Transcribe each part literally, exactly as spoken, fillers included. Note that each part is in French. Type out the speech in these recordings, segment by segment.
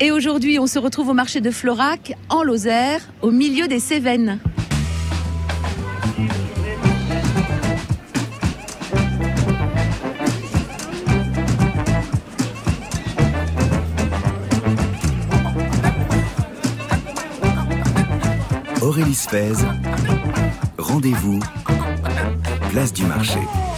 Et aujourd'hui, on se retrouve au marché de Florac, en Lozère, au milieu des Cévennes. Aurélie Sfez, rendez-vous, place du marché.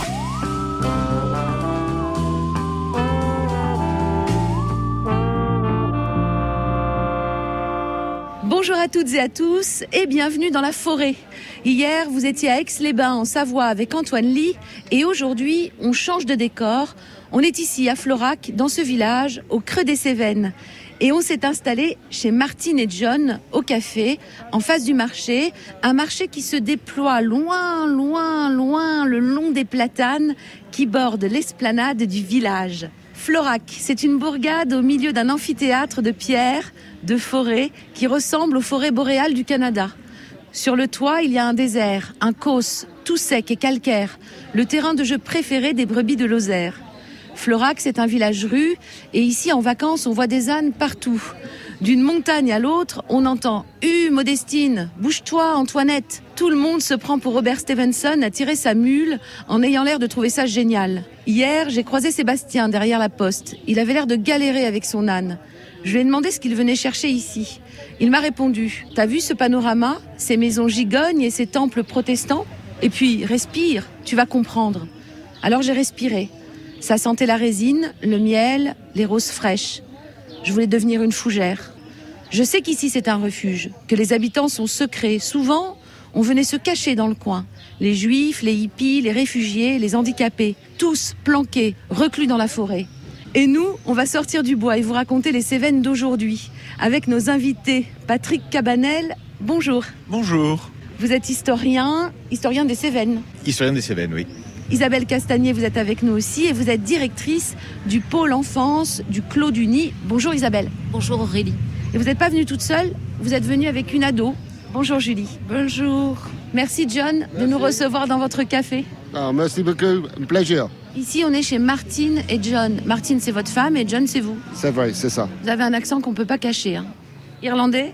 Bonjour à toutes et à tous et bienvenue dans la forêt. Hier, vous étiez à Aix-les-Bains en Savoie avec Antoine Ly et aujourd'hui, on change de décor. On est ici à Florac, dans ce village, au creux des Cévennes. Et on s'est installé chez Martine et John, au café, en face du marché. Un marché qui se déploie loin, loin, loin, le long des platanes qui bordent l'esplanade du village. Florac, c'est une bourgade au milieu d'un amphithéâtre de pierre, de forêt, qui ressemble aux forêts boréales du Canada. Sur le toit, il y a un désert, un causse, tout sec et calcaire, le terrain de jeu préféré des brebis de Lozère. Florac, c'est un village-rue, et ici, en vacances, on voit des ânes partout. D'une montagne à l'autre, on entend « Hu, Modestine, bouge-toi, Antoinette !» Tout le monde se prend pour Robert Stevenson à tirer sa mule, en ayant l'air de trouver ça génial. Hier, j'ai croisé Sébastien derrière la poste. Il avait l'air de galérer avec son âne. Je lui ai demandé ce qu'il venait chercher ici. Il m'a répondu « T'as vu ce panorama, ces maisons gigognes et ces temples protestants ? Et puis, respire, tu vas comprendre. » Alors j'ai respiré. Ça sentait la résine, le miel, les roses fraîches. Je voulais devenir une fougère. Je sais qu'ici c'est un refuge, que les habitants sont secrets. Souvent, on venait se cacher dans le coin. Les juifs, les hippies, les réfugiés, les handicapés, tous planqués, reclus dans la forêt. Et nous, on va sortir du bois et vous raconter les Cévennes d'aujourd'hui. Avec nos invités, Patrick Cabanel, bonjour. Bonjour. Vous êtes historien, historien des Cévennes. Historien des Cévennes, oui. Isabelle Castagnier, vous êtes avec nous aussi et vous êtes directrice du pôle enfance du Clos du Nid. Bonjour Isabelle. Bonjour Aurélie. Et vous n'êtes pas venue toute seule, vous êtes venue avec une ado. Bonjour Julie. Bonjour. Merci John Merci. de nous recevoir dans votre café. Ah, merci beaucoup, un plaisir. Ici on est chez Martine et John. Martine c'est votre femme et John c'est vous. C'est vrai, c'est ça. Vous avez un accent qu'on ne peut pas cacher. Hein. Irlandais ?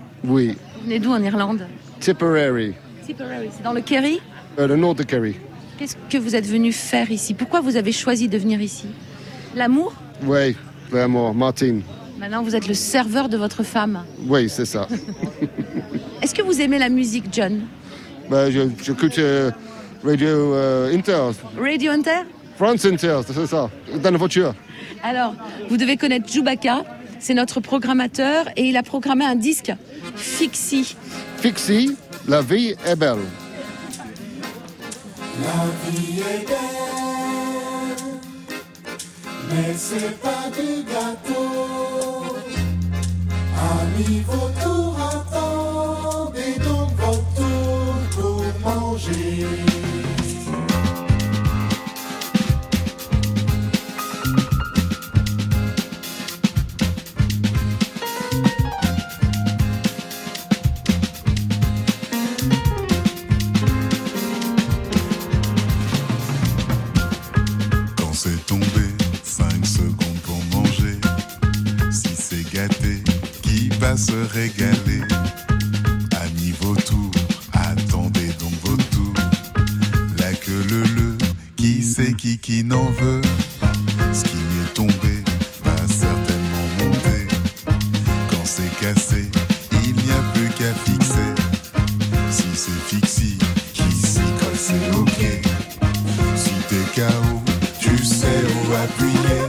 Oui. Vous venez d'où en Irlande ? Tipperary, Tipperary, c'est dans le Kerry ? euh, le nord de Kerry. Qu'est-ce que vous êtes venu faire ici ? Pourquoi vous avez choisi de venir ici ? L'amour ? Oui, vraiment, Martine. Maintenant, vous êtes le serveur de votre femme. Oui, c'est ça. Est-ce que vous aimez la musique, John ? Ben, je, j'écoute euh, Radio euh, Inter, Radio Inter ? France Inter, c'est ça, dans la voiture. Alors, vous devez connaître Chewbacca. C'est notre programmateur et il a programmé un disque, Fixie. Fixie, la vie est belle. La vie est belle, mais c'est pas du gâteau. Amis, vos tours attendez donc votre tour pour manger. Se régaler. Amis vautours, attendez donc vos tours. La queue le le, qui c'est qui qui n'en veut. Ce qui m'y est tombé va certainement monter. Quand c'est cassé, il n'y a plus qu'à fixer. Si c'est fixie, qui s'y colle c'est ok. Si t'es K O, tu sais où appuyer.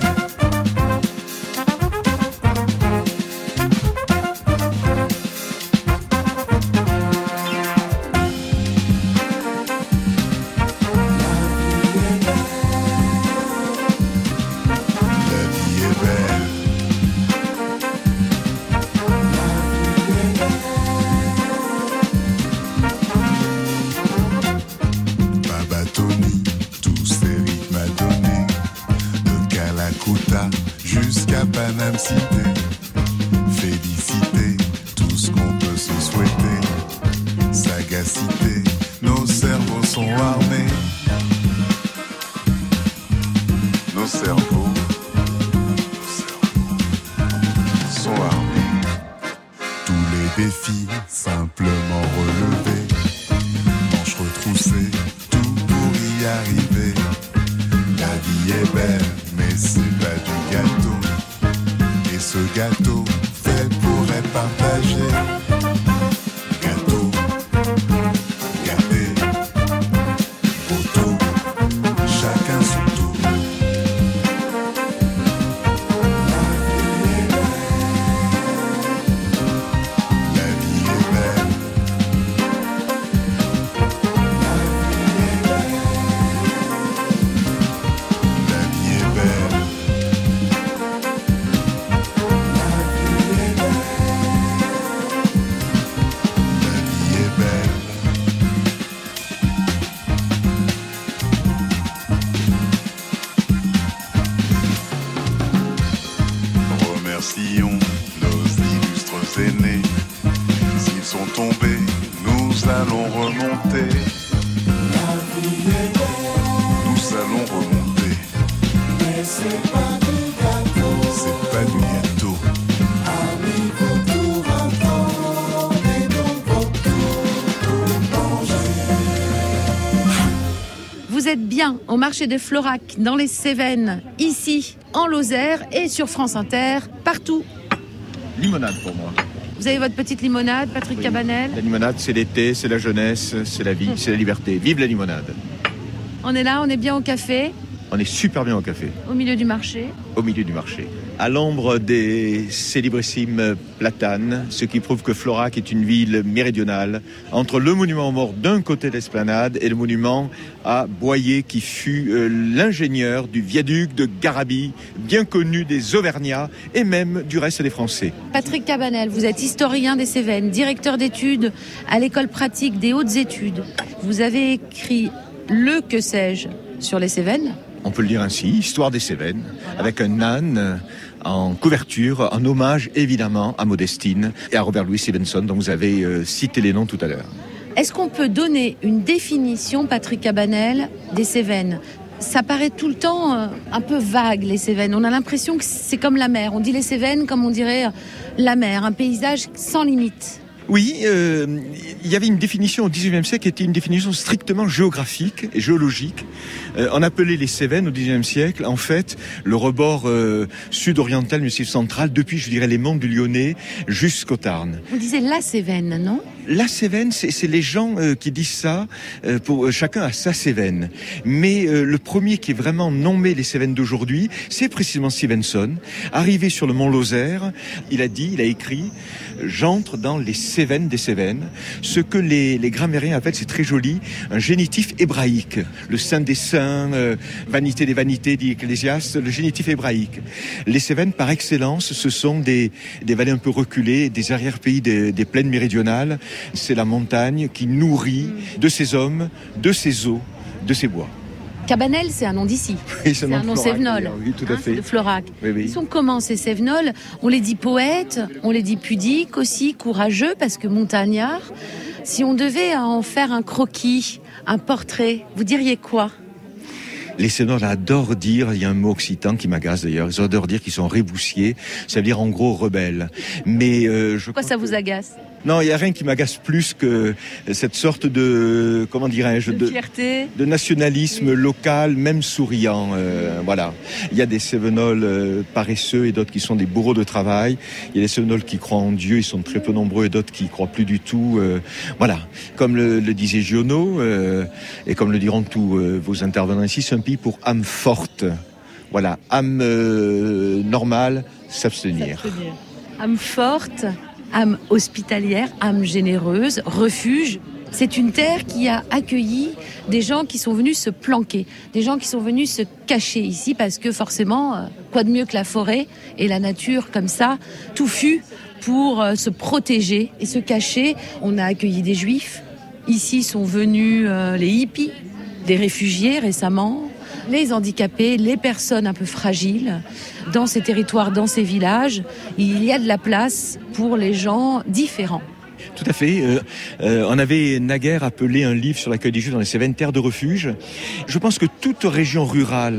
Jusqu'à Paname Cité, féliciter tout ce qu'on peut se souhaiter. Sagacité, nos cerveaux sont armés. Nos cerveaux, nos cerveaux sont armés. défi simplement relevé. Manches retroussées, tout pour y arriver. La vie est belle, mais c'est pas du gâteau. Et ce gâteau fait pour être partagé. Gâteau, gâté, auto, chacun son tour. La vie est belle. La vie est belle. La vie est belle. Remercions nos illustres aînés. S'ils sont tombés, nous allons remonter. Nous allons remonter. Mais c'est pas du gâteau. C'est pas du gâteau. Amis, vos tours attendez donc vos tours pour manger. Vous êtes bien au marché de Florac, dans les Cévennes, ici, en Lozère et sur France Inter, partout. Limonade pour moi. Vous avez votre petite limonade, Patrick Oui. Cabanel. La limonade, c'est l'été, c'est la jeunesse, c'est la vie, c'est la liberté. Vive la limonade. On est là, on est bien au café, On est super bien au café, au milieu du marché. au milieu du marché. À l'ombre des célébrissimes platanes, ce qui prouve que Florac est une ville méridionale, entre le monument aux morts d'un côté de l'esplanade et le monument à Boyer, qui fut euh, l'ingénieur du viaduc de Garabie, bien connu des Auvergnats et même du reste des Français. Patrick Cabanel, vous êtes historien des Cévennes, directeur d'études à l'école pratique des hautes études. Vous avez écrit Le que sais-je sur les Cévennes. On peut le dire ainsi, Histoire des Cévennes, avec un âne en couverture, en hommage évidemment à Modestine et à Robert Louis Stevenson, dont vous avez euh, cité les noms tout à l'heure. Est-ce qu'on peut donner une définition, Patrick Cabanel, des Cévennes ? Ça paraît tout le temps euh, un peu vague, les Cévennes. On a l'impression que c'est comme la mer. On dit les Cévennes comme on dirait euh, la mer, un paysage sans limite. Oui, euh, il y avait une définition au dix-neuvième siècle qui était une définition strictement géographique et géologique. Euh, on appelait les Cévennes au dix-neuvième siècle, en fait, le rebord euh, sud-oriental, mais aussi central, depuis, je dirais, les monts du Lyonnais jusqu'au Tarn. On disait la Cévenne, non ? La Cévenne, c'est, c'est les gens euh, qui disent ça, euh, pour euh, chacun a sa Cévenne. Mais euh, le premier qui est vraiment nommé les Cévennes d'aujourd'hui, c'est précisément Stevenson. Arrivé sur le mont Lozère, il a dit, il a écrit « J'entre dans les Cévennes des Cévennes », ce que les, les grammairiens appellent, c'est très joli, un génitif hébraïque. Le saint des saints, euh, vanité des vanités, dit Ecclésiaste, le génitif hébraïque. Les Cévennes, par excellence, ce sont des, des vallées un peu reculées, des arrière-pays des, des plaines méridionales. C'est la montagne qui nourrit de ses hommes, de ses eaux, de ses bois. Cabanel, c'est un nom d'ici. Oui, C'est un nom Cévenol. Oui, tout à Hein, fait. de Florac. Oui, oui. Ils sont comment ces Cévenols ? On les dit poètes, on les dit pudiques aussi, courageux parce que montagnards. Si on devait en faire un croquis, un portrait, vous diriez quoi ? Les Cévenols adorent dire, il y a un mot occitan qui m'agace d'ailleurs, ils adorent dire qu'ils sont réboussiers, ça veut dire en gros rebelles. Mais euh, je Pourquoi crois ça que- vous agace ? Non, il n'y a rien qui m'agace plus que cette sorte de, comment dirais-je, De de, fierté. de nationalisme local, même souriant. Euh, voilà. Il y a des Cévenols euh, paresseux et d'autres qui sont des bourreaux de travail. Il y a des Cévenols qui croient en Dieu, ils sont très peu nombreux, et d'autres qui y croient plus du tout. Euh, voilà. Comme le, le disait Giono, euh, et comme le diront tous euh, vos intervenants ici, c'est un pays pour âme forte. Voilà. Âme euh, normale, s'abstenir. Âme forte, âme hospitalière, âme généreuse, refuge. C'est une terre qui a accueilli des gens qui sont venus se planquer, des gens qui sont venus se cacher ici parce que forcément, euh, quoi de mieux que la forêt et la nature comme ça, touffue pour euh, se protéger et se cacher. On a accueilli des juifs. Ici sont venus euh, les hippies, des réfugiés récemment, les handicapés, les personnes un peu fragiles. Dans ces territoires, dans ces villages, il y a de la place pour les gens différents. Tout à fait. Euh, euh, on avait naguère appelé un livre sur l'accueil des Juifs dans les Cévennes, terre de refuge. Je pense que toute région rurale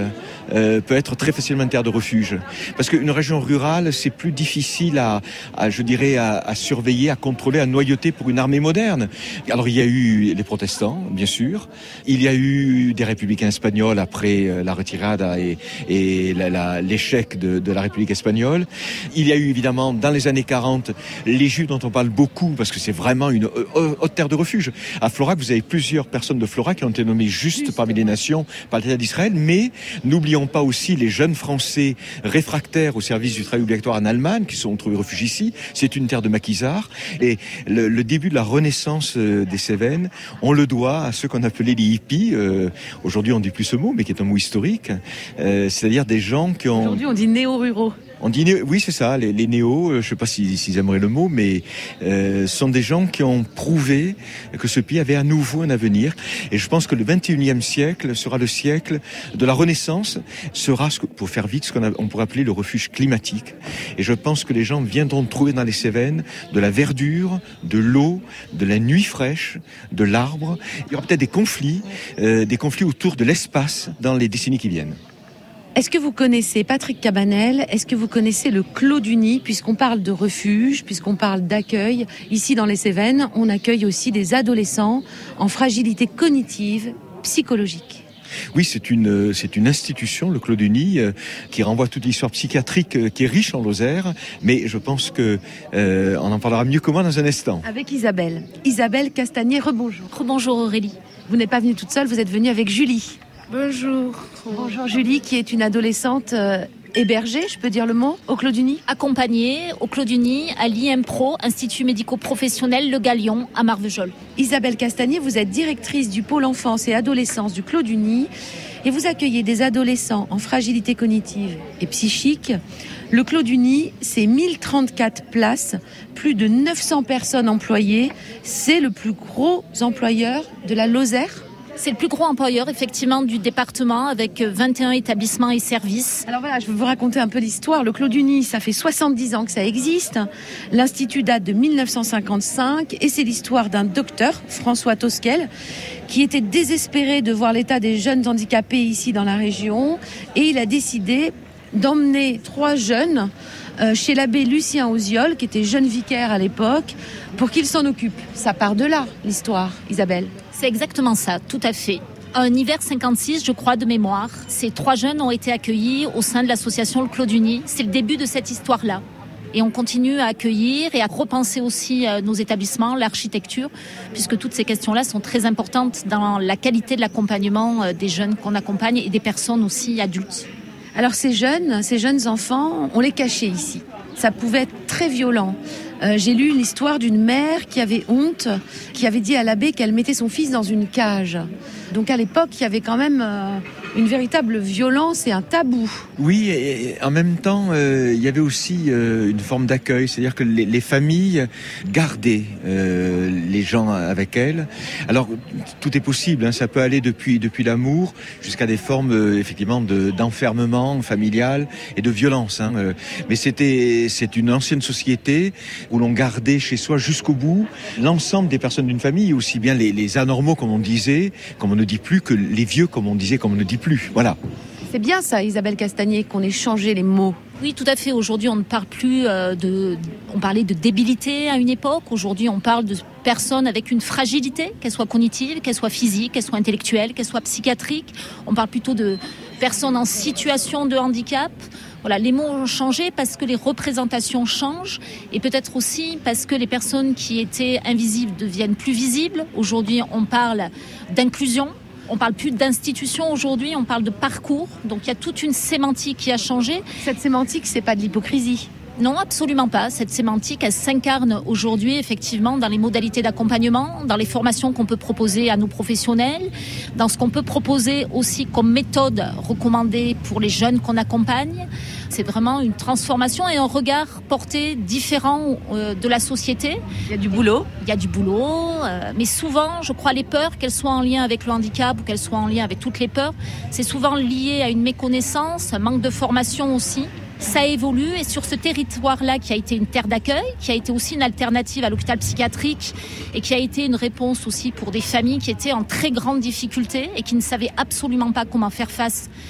euh, peut être très facilement une terre de refuge. Parce qu'une région rurale, c'est plus difficile à, à je dirais, à, à surveiller, à contrôler, à noyauter pour une armée moderne. Alors il y a eu les protestants, bien sûr. Il y a eu des républicains espagnols après la retirada et, et la, la, l'échec de, de la République espagnole. Il y a eu évidemment dans les années quarante les Juifs dont on parle beaucoup parce que c'est vraiment une haute terre de refuge. À Florac, vous avez plusieurs personnes de Florac qui ont été nommées juste, juste parmi les nations par l'État d'Israël, mais n'oublions pas aussi les jeunes Français réfractaires au service du travail obligatoire en Allemagne qui sont trouvés refuge ici. C'est une terre de maquisards et le, le début de la renaissance des Cévennes, on le doit à ceux qu'on appelait les hippies. Euh, aujourd'hui, on ne dit plus ce mot, mais qui est un mot historique. Euh, c'est-à-dire des gens qui ont... Aujourd'hui, on dit néo-ruraux. On dit néo, oui, c'est ça, les, les néos, je ne sais pas s'ils, s'ils aimeraient le mot, mais euh, sont des gens qui ont prouvé que ce pays avait à nouveau un avenir. Et je pense que le vingt et unième siècle sera le siècle de la Renaissance, sera, ce que, pour faire vite, ce qu'on a, on pourrait appeler le refuge climatique. Et je pense que les gens viendront trouver dans les Cévennes de la verdure, de l'eau, de la nuit fraîche, de l'arbre. Il y aura peut-être des conflits, euh, des conflits autour de l'espace dans les décennies qui viennent. Est-ce que vous connaissez Patrick Cabanel ? Est-ce que vous connaissez le Clos du Nid ? Puisqu'on parle de refuge, puisqu'on parle d'accueil, ici dans les Cévennes, on accueille aussi des adolescents en fragilité cognitive, psychologique. Oui, c'est une c'est une institution, le Clos du Nid, euh, qui renvoie toute l'histoire psychiatrique euh, qui est riche en Lozère. Mais je pense que euh, on en parlera mieux que moi dans un instant. Avec Isabelle. Isabelle Castagnier, rebonjour. Rebonjour Aurélie. Vous n'êtes pas venue toute seule, vous êtes venue avec Julie. Bonjour. Bonjour Julie, qui est une adolescente euh, hébergée, je peux dire le mot, au Clos du Nid. Accompagnée au Clos du Nid à l'I M P R O, Institut médico-professionnel Le Galion, à Marvejols. Isabelle Castagnier, vous êtes directrice du pôle enfance et adolescence du Clos du Nid et vous accueillez des adolescents en fragilité cognitive et psychique. Le Clos du Nid, c'est mille trente-quatre places, plus de neuf cents personnes employées. C'est le plus gros employeur de la Lozère. C'est le plus gros employeur, effectivement, du département, avec vingt et un établissements et services. Alors voilà, je vais vous raconter un peu l'histoire. Le Clos du Nid, ça fait soixante-dix ans que ça existe. L'Institut date de mille neuf cent cinquante-cinq et c'est l'histoire d'un docteur, François Tosquel, qui était désespéré de voir l'état des jeunes handicapés ici dans la région. Et il a décidé d'emmener trois jeunes euh, chez l'abbé Lucien Oziol, qui était jeune vicaire à l'époque, pour qu'il s'en occupe. Ça part de là, l'histoire, Isabelle. C'est exactement ça, tout à fait. Un hiver cinquante-six, je crois, de mémoire. Ces trois jeunes ont été accueillis au sein de l'association Le Clos du Nid. C'est le début de cette histoire-là. Et on continue à accueillir et à repenser aussi nos établissements, l'architecture, puisque toutes ces questions-là sont très importantes dans la qualité de l'accompagnement des jeunes qu'on accompagne et des personnes aussi adultes. Alors ces jeunes, ces jeunes enfants, on les cachait ici. Ça pouvait être très violent. Euh, j'ai lu l'histoire d'une mère qui avait honte, qui avait dit à l'abbé qu'elle mettait son fils dans une cage. Donc à l'époque, il y avait quand même euh, une véritable violence et un tabou. Oui, et en même temps, euh, il y avait aussi euh, une forme d'accueil, c'est-à-dire que les, les familles gardaient euh, les gens avec elles. Alors tout est possible, hein, ça peut aller depuis depuis l'amour jusqu'à des formes euh, effectivement de, d'enfermement familial et de violence. Hein, euh, mais c'était c'est une ancienne société où l'on gardait chez soi jusqu'au bout l'ensemble des personnes d'une famille, aussi bien les, les anormaux comme on disait, comme on ne dit plus, que les vieux comme on disait, comme on ne dit plus. Voilà. C'est bien ça, Isabelle Castagnier, qu'on ait changé les mots. Oui, tout à fait. Aujourd'hui, on ne parle plus euh, de... On parlait de débilité à une époque. Aujourd'hui, on parle de personnes avec une fragilité, qu'elle soit cognitive, qu'elle soit physique, qu'elle soit intellectuelle, qu'elle soit psychiatrique. On parle plutôt de personnes en situation de handicap. Voilà, les mots ont changé parce que les représentations changent et peut-être aussi parce que les personnes qui étaient invisibles deviennent plus visibles. Aujourd'hui, on parle d'inclusion. On parle plus d'institution aujourd'hui, on parle de parcours. Donc il y a toute une sémantique qui a changé. Cette sémantique, c'est pas de l'hypocrisie. Non, absolument pas. Cette sémantique, elle s'incarne aujourd'hui effectivement dans les modalités d'accompagnement, dans les formations qu'on peut proposer à nos professionnels, dans ce qu'on peut proposer aussi comme méthode recommandée pour les jeunes qu'on accompagne. C'est vraiment une transformation et un regard porté différent euh, de la société. Il y a du boulot. Il y a du boulot, euh, mais souvent, je crois, les peurs, qu'elles soient en lien avec le handicap ou qu'elles soient en lien avec toutes les peurs, c'est souvent lié à une méconnaissance, un manque de formation aussi. Ça évolue et sur ce territoire-là qui a été une terre d'accueil, qui a été aussi une alternative à l'hôpital psychiatrique et qui a été une réponse aussi pour des familles qui étaient en très grande difficulté et qui ne savaient absolument pas comment faire face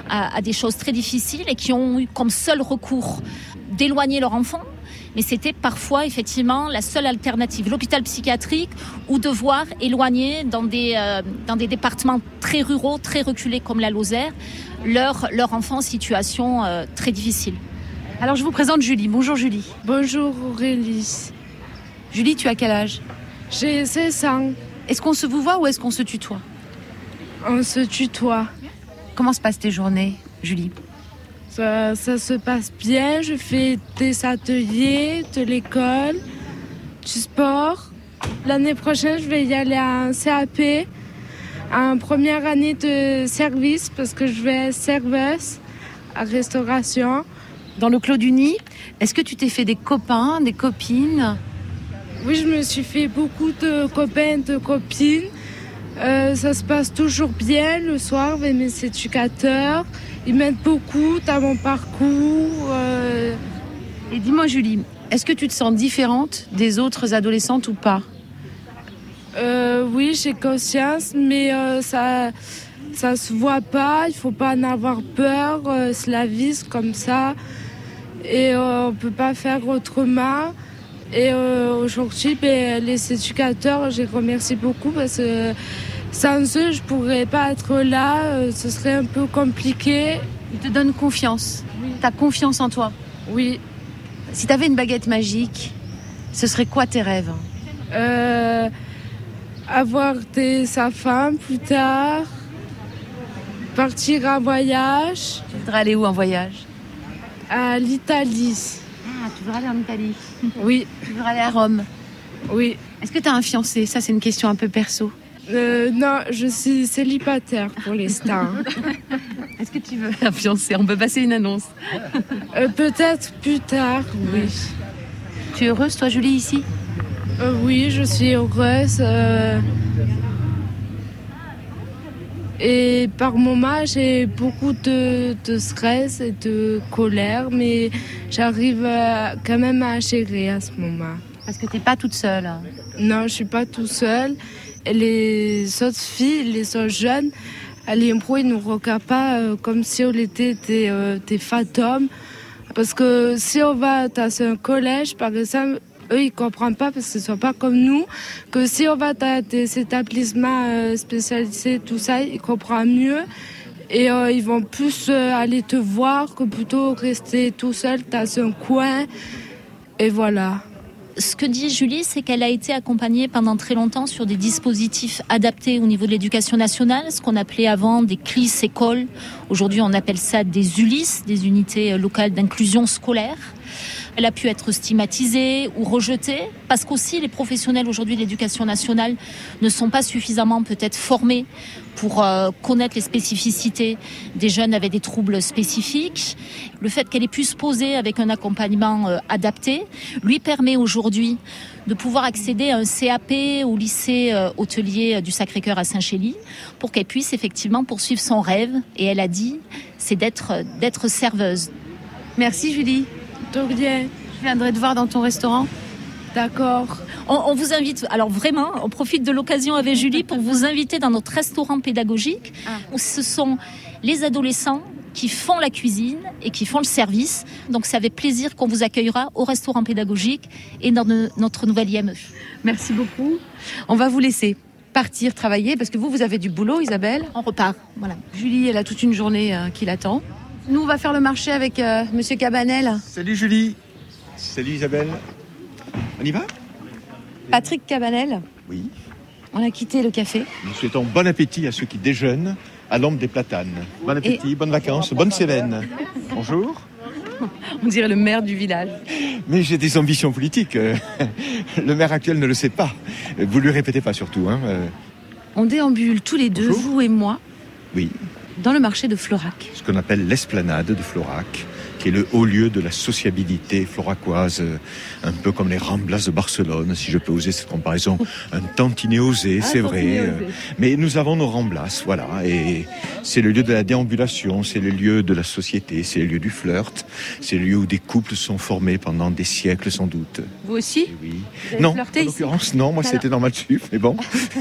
à, à des choses très difficiles et qui ont eu comme seul recours d'éloigner leur enfant. Mais c'était parfois effectivement la seule alternative, l'hôpital psychiatrique ou devoir éloigner dans des, euh, dans des départements très ruraux, très reculés comme la Lozère, leur, leur enfant en situation euh, très difficile. Alors je vous présente Julie. Bonjour Julie. Bonjour Aurélie. Julie, tu as quel âge? J'ai seize ans. Est-ce qu'on se vous voit ou est-ce qu'on se tutoie? On se tutoie. Comment se passent tes journées, Julie? Ça, ça se passe bien. Je fais des ateliers, de l'école, du sport. L'année prochaine, je vais y aller à un C A P, en première année de service, parce que je vais être serveuse à restauration. Dans le Clos du Nid, est-ce que tu t'es fait des copains, des copines? Oui, je me suis fait beaucoup de copains, de copines. Euh, ça se passe toujours bien le soir avec mes éducateurs. Ils m'aident beaucoup dans mon parcours. Euh... Et dis-moi Julie, est-ce que tu te sens différente des autres adolescentes ou pas? euh, Oui, j'ai conscience, mais euh, ça ça se voit pas. Il faut pas en avoir peur. Euh, c'est la vie, c'est comme ça. Et euh, on peut pas faire autrement. Et euh, aujourd'hui, ben, les éducateurs, je les remercie beaucoup parce que sans eux, je pourrais pas être là. Euh, ce serait un peu compliqué. Ils te donnent confiance. Oui. T'as confiance en toi. Oui. Si t'avais une baguette magique, ce serait quoi tes rêves? Euh, avoir des, sa femme plus tard. Partir en voyage. Tu voudrais aller où en voyage? À l'Italie. Ah, tu voudrais aller en Italie? Oui. Tu voudrais aller à Rome? Oui. Est-ce que t'as un fiancé? Ça, c'est une question un peu perso. Euh, non, je suis célibataire pour l'instant. Est-ce que tu veux un fiancé? On peut passer une annonce. euh, peut-être plus tard, oui. Tu es heureuse, toi, Julie, ici? Euh, oui, je suis heureuse. Euh... Et par moments, j'ai beaucoup de, de stress et de colère, mais j'arrive euh, quand même à gérer à ce moment. Parce que t'es pas toute seule. Non, je suis pas toute seule. Et les autres filles, les autres jeunes, à l'impro, ils ne nous regardent pas euh, comme si on était des, euh, des fantômes. Parce que si on va dans un collège, par exemple, eux, ils ne comprennent pas parce qu'ils ne sont pas comme nous. Que si on va dans des établissements euh, spécialisés, tout ça, ils comprennent mieux. Et euh, ils vont plus euh, aller te voir que plutôt rester tout seul dans un coin. Et voilà. Ce que dit Julie, c'est qu'elle a été accompagnée pendant très longtemps sur des dispositifs adaptés au niveau de l'éducation nationale, ce qu'on appelait avant des C L I S écoles. Aujourd'hui, on appelle ça des U L I S, des unités locales d'inclusion scolaire. Elle a pu être stigmatisée ou rejetée parce qu'aussi les professionnels aujourd'hui de l'éducation nationale ne sont pas suffisamment peut-être formés pour euh, connaître les spécificités des jeunes avec des troubles spécifiques. Le fait qu'elle ait pu se poser avec un accompagnement euh, adapté lui permet aujourd'hui de pouvoir accéder à un C A P au lycée euh, hôtelier du Sacré-Cœur à Saint-Chély pour qu'elle puisse effectivement poursuivre son rêve. Et elle a dit, c'est d'être, d'être serveuse. Merci Julie. De rien. Je viendrai te voir dans ton restaurant. D'accord. On, on vous invite, alors vraiment, on profite de l'occasion avec Julie pour vous inviter dans notre restaurant pédagogique Ah. où ce sont les adolescents qui font la cuisine et qui font le service. Donc c'est avec plaisir qu'on vous accueillera au restaurant pédagogique et dans de, notre nouvelle I M E. Merci beaucoup. On va vous laisser partir travailler parce que vous, vous avez du boulot, Isabelle. On repart, voilà. Julie, elle a toute une journée euh, qui l'attend. Nous, on va faire le marché avec euh, Monsieur Cabanel. Salut Julie. Salut Isabelle. On y va? Patrick Cabanel. Oui. On a quitté le café. Nous souhaitons bon appétit à ceux qui déjeunent à l'ombre des platanes. Bon appétit, bonnes vacances, bonne Cévennes. Bonjour. On dirait le maire du village. Mais j'ai des ambitions politiques. euh, Le maire actuel ne le sait pas. Vous lui répétez pas surtout. Hein. euh, On déambule tous les deux, Bonjour. vous et moi, Oui, dans le marché de Florac. ce qu'on appelle l'esplanade de Florac, qui qui est le haut lieu de la sociabilité floracoise, euh, un peu comme les Ramblas de Barcelone, si je peux oser cette comparaison, un tantinet osé, Ah, c'est tantinet vrai. osé. euh, mais nous avons nos Ramblas, voilà, et c'est le lieu de la déambulation, c'est le lieu de la société, c'est le lieu du flirt, c'est le lieu où des couples sont formés pendant des siècles sans doute. Vous aussi Et oui. Vous avez Non, flirté en ici l'occurrence, non, moi Alors. c'était normal dessus, mais bon.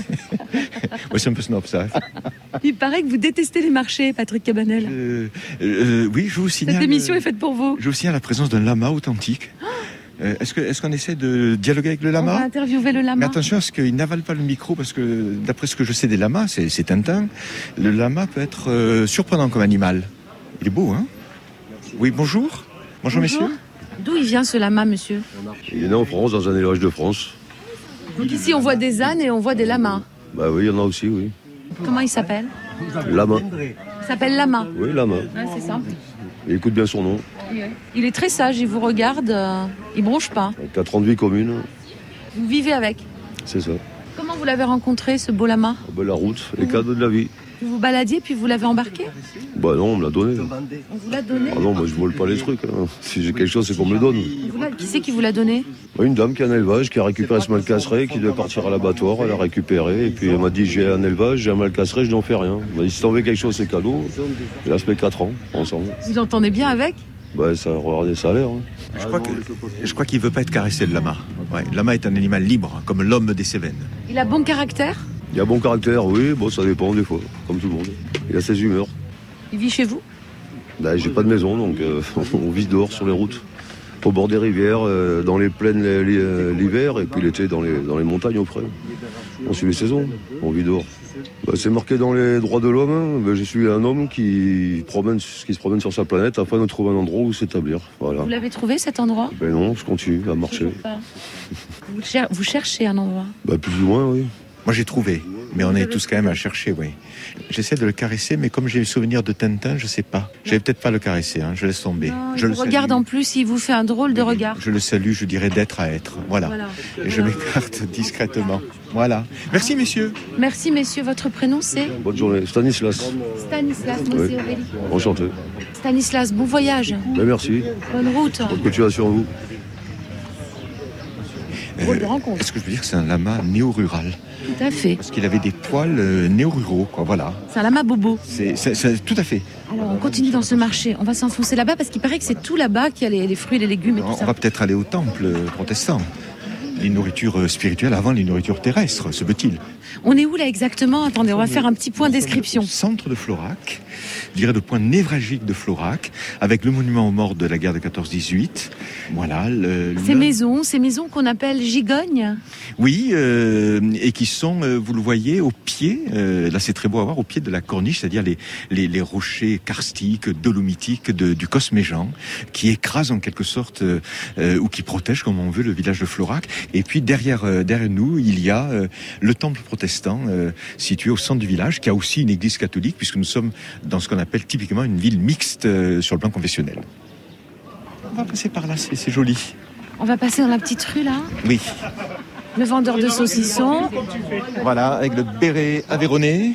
Ouais, c'est un peu snob ça. Il paraît que vous détestez les marchés, Patrick Cabanel. Euh, euh, oui, je vous signale. Cette émission euh, est faite pour vous. Je vous signale la présence d'un lama authentique. Euh, est-ce que, est-ce qu'on essaie de dialoguer avec le On va lama? interviewer le Mais lama. attention à ce qu'il n'avale pas le micro parce que, d'après ce que je sais des lamas, c'est, c'est Tintin, le lama peut être euh, surprenant comme animal. Il est beau, hein? Oui, bonjour. Bonjour, messieurs. D'où il vient ce lama, monsieur? Il est né en France, dans un élevage de France. Donc ici, on voit des ânes et on voit des lamas. Bah oui, il y en a aussi, oui. Comment il s'appelle? Lama. Il s'appelle lama. Oui, lama. Ouais, c'est simple. Il écoute bien son nom. Il est très sage, il vous regarde, euh, il bronche pas. Il a trente-huit communes, Vous vivez avec. c'est ça. Comment vous l'avez rencontré, ce beau lama? Ah bah, la route, les cadeaux de la vie. Vous vous baladiez puis vous l'avez embarqué? Bah non, on me l'a donné. On vous l'a donné? Ah non, moi je vole pas les trucs. hein. Si j'ai quelque chose, c'est qu'on me le donne. Vous l'a- Qui c'est qui vous l'a donné? Bah, une dame qui a un élevage, qui a récupéré ce malcasseret, qui devait partir à l'abattoir, elle a récupéré. Et puis elle m'a dit, j'ai un élevage, j'ai un malcasseret, je n'en fais rien. Elle m'a dit, si t'en veux quelque chose, c'est cadeau. Et là, ça fait quatre ans, ensemble. Vous entendez bien avec? Bah ça, regardez, ça a l'air. hein. Je crois, que, je crois qu'il ne veut pas être caressé, le lama. Ouais, le lama est un animal libre, comme l'homme des Cévennes. Il a bon caractère? Il a bon caractère, oui, bon, ça dépend des fois, comme tout le monde. Il a ses humeurs. Il vit chez vous? Bah, j'ai pas de maison, donc euh, on vit dehors sur les routes, au bord des rivières, euh, dans les plaines euh, l'hiver, et puis l'été dans les, dans les montagnes au frais. On suit les saisons, on vit dehors. Bah, c'est marqué dans les droits de l'homme, hein. Bah, je suis un homme qui, promène, qui se promène sur sa planète afin de trouver un endroit où s'établir. Voilà. Vous l'avez trouvé cet endroit? Ben non, je continue à marcher. Toujours pas. Vous, cher- vous cherchez un endroit? Bah, plus ou moins, oui. Moi, j'ai trouvé, mais on est tous quand même à chercher, oui. J'essaie de le caresser, mais comme j'ai le souvenir de Tintin, je sais pas. Je vais peut-être pas le caresser, hein. Je laisse tomber. Non, je il le vous regarde salue. en plus, il vous fait un drôle de regard. Je le salue, je dirais d'être à être. Voilà. Voilà. Et je m'écarte discrètement. Voilà. Merci, messieurs. Merci messieurs, votre prénom c'est? Bonne journée. Stanislas, Stanislas, moi Oui. c'est Aurélie. enchanté. Stanislas, bon voyage, Ben, merci. bonne route. Bonne continuation à vous. Drôle de rencontre. Est-ce que je veux dire que c'est un lama néo-rural? Tout à fait. Parce qu'il avait des poils euh, néo-ruraux, quoi. Voilà. C'est un lama bobo. C'est, c'est- c'est- tout à fait. Alors on continue dans ce marché, on va s'enfoncer là-bas parce qu'il paraît que c'est tout là-bas qu'il y a les, les fruits et les légumes et tout On ça. va peut-être aller au temple euh, protestant. Les nourritures euh, spirituelles avant les nourritures terrestres, se peut-il. On est où là exactement? Attendez, on va faire un petit point Au description. centre de Florac, je dirais le point névralgique de Florac, avec le monument aux morts de la guerre de quatorze dix-huit. Voilà. Le, Ces le- maisons, ces maisons qu'on appelle gigognes. Oui, euh, et qui sont, euh, vous le voyez, au pied, euh, là c'est très beau à voir, au pied de la corniche, c'est-à-dire les, les, les rochers karstiques, dolomitiques de, du Cosméjean, qui écrasent en quelque sorte, euh, euh, ou qui protègent, comme on veut, le village de Florac. Et puis derrière, euh, derrière nous, il y a euh, le temple protestant, euh, situé au centre du village, qui a aussi une église catholique, puisque nous sommes dans ce qu'on appelle typiquement une ville mixte euh, sur le plan confessionnel. On va passer par là, c'est, c'est joli. On va passer dans la petite rue là. Oui. Le vendeur de saucissons. Voilà, avec le béret aveyronné.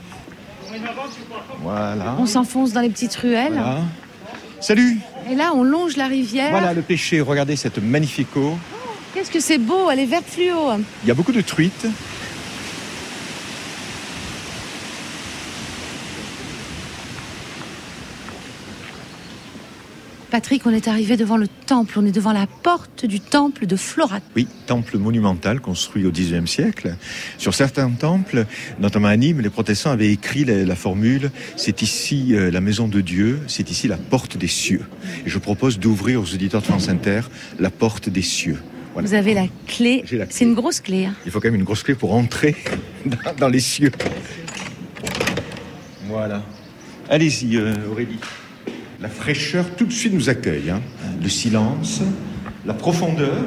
Voilà. On s'enfonce dans les petites ruelles. Voilà. Salut. Et là, on longe la rivière. Voilà le pêcher. Regardez cette magnifique eau. Qu'est-ce que c'est beau, elle est verte fluo. Il y a beaucoup de truites. Patrick, on est arrivé devant le temple, on est devant la porte du temple de Florac. Oui, temple monumental construit au dix-neuvième siècle. Sur certains temples, notamment à Nîmes, les protestants avaient écrit la, la formule « C'est ici euh, la maison de Dieu, c'est ici la porte des cieux ». Et je propose d'ouvrir aux auditeurs de France Inter la porte des cieux. Voilà. Vous avez la clé. J'ai la clé. C'est une grosse clé. Hein. Il faut quand même une grosse clé pour entrer dans, dans les cieux. Voilà. Allez-y, euh, Aurélie. La fraîcheur tout de suite nous accueille. Hein. Le silence, la profondeur.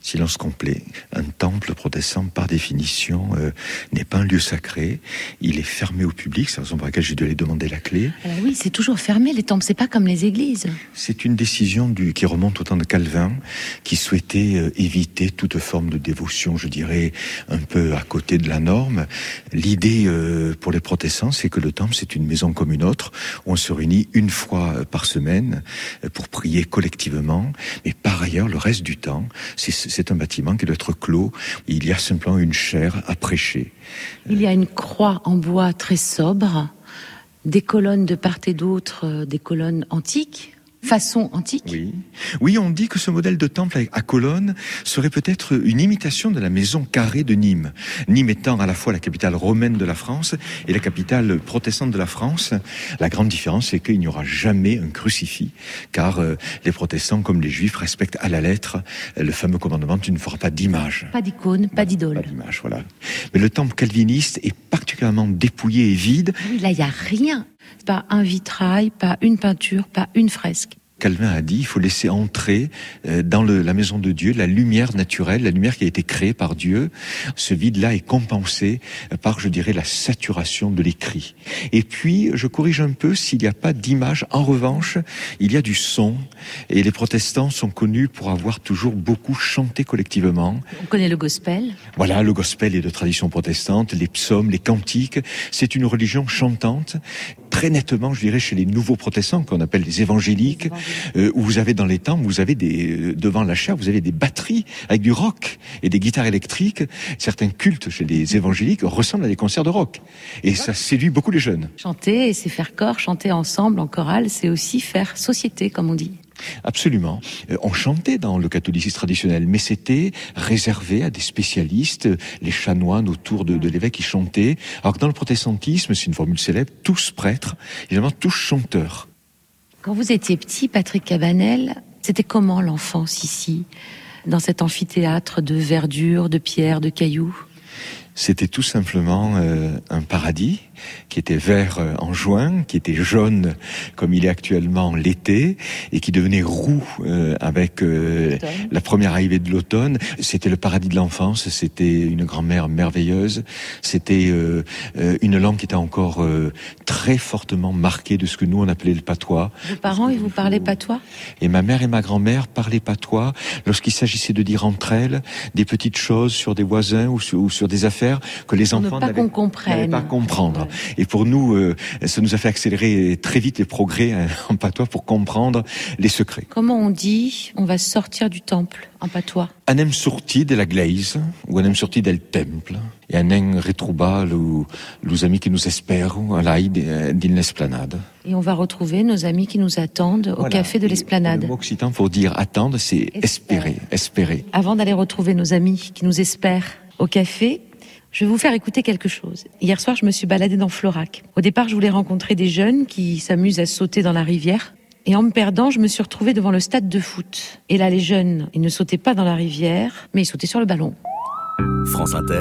Silence complet. Un temple protestant, par définition, euh, n'est pas un lieu sacré. Il est fermé au public, c'est la raison pour laquelle j'ai dû aller demander la clé. Alors oui, c'est toujours fermé, les temples, c'est pas comme les églises. C'est une décision du, qui remonte au temps de Calvin, qui souhaitait euh, éviter toute forme de dévotion, je dirais, un peu à côté de la norme. L'idée euh, pour les protestants, c'est que le temple, c'est une maison comme une autre. On se réunit une fois par semaine euh, pour prier collectivement, mais par ailleurs, le reste du temps, c'est, c'est un bâtiment qui doit être clos. Il y a simplement une chaire à prêcher. Il y a une croix en bois très sobre, des colonnes de part et d'autre, euh, des colonnes antiques, façon antique. Oui. Oui, on dit que ce modèle de temple à colonnes serait peut-être une imitation de la maison carrée de Nîmes. Nîmes étant à la fois la capitale romaine de la France et la capitale protestante de la France. La grande différence, c'est qu'il n'y aura jamais un crucifix, car euh, les protestants, comme les juifs, respectent à la lettre le fameux commandement « tu ne feras pas d'image ». Pas d'icône, pas d'idole. Pas d'image, voilà. Mais le temple calviniste est particulièrement dépouillé et vide. Oui, là, il n'y a rien. Pas un vitrail, pas une peinture, pas une fresque. Calvin a dit, il faut laisser entrer euh, dans le, la maison de Dieu la lumière naturelle, la lumière qui a été créée par Dieu. Ce vide-là est compensé par, je dirais, la saturation de l'écrit. Et puis, je corrige un peu, s'il n'y a pas d'image, en revanche, il y a du son. Et les protestants sont connus pour avoir toujours beaucoup chanté collectivement. On connaît le gospel. Voilà, le gospel est de tradition protestante, les psaumes, les cantiques. C'est une religion chantante. Très nettement, je dirais, chez les nouveaux protestants, qu'on appelle les évangéliques, euh, où vous avez dans les temples, vous avez des, euh, devant la chaire, vous avez des batteries avec du rock et des guitares électriques. Certains cultes chez les évangéliques ressemblent à des concerts de rock. Et ça séduit beaucoup les jeunes. Chanter, c'est faire corps, chanter ensemble en chorale, c'est aussi faire société, comme on dit. Absolument. Euh, on chantait dans le catholicisme traditionnel, mais c'était réservé à des spécialistes, les chanoines autour de, de l'évêque qui chantaient. Alors que dans le protestantisme, c'est une formule célèbre, tous prêtres, évidemment tous chanteurs. Quand vous étiez petit, Patrick Cabanel, c'était comment l'enfance ici, dans cet amphithéâtre de verdure, de pierres, de cailloux ? C'était tout simplement euh, un paradis qui était vert euh, en juin, qui était jaune comme il est actuellement l'été, et qui devenait roux euh, avec euh, la première arrivée de l'automne. C'était le paradis de l'enfance, c'était une grand-mère merveilleuse, c'était euh, euh, une langue qui était encore euh, très fortement marquée de ce que nous on appelait le patois. Vos parents, ils vous parlaient patois ? Et ma mère et ma grand-mère parlaient patois lorsqu'il s'agissait de dire entre elles des petites choses sur des voisins ou sur, ou sur des affaires que les Pour enfants ne pas n'avaient, qu'on comprenne. n'avaient pas comprendre. Ouais. Et pour nous, euh, ça nous a fait accélérer très vite les progrès hein, en patois pour comprendre les secrets. Comment on dit on va sortir du temple en patois ? Anem sorti de la glaise ou anem sorti del temple et anem retrouba los amis qui nous espèrent à l'ail d'une esplanade. Et on va retrouver nos amis qui nous attendent au voilà. café de l'esplanade. Le mot occitan pour dire attendre, c'est espérer, espérer. Avant d'aller retrouver nos amis qui nous espèrent au café, je vais vous faire écouter quelque chose. Hier soir, je me suis baladée dans Florac. Au départ, je voulais rencontrer des jeunes qui s'amusent à sauter dans la rivière. Et en me perdant, je me suis retrouvée devant le stade de foot. Et là, les jeunes, ils ne sautaient pas dans la rivière, mais ils sautaient sur le ballon. France Inter.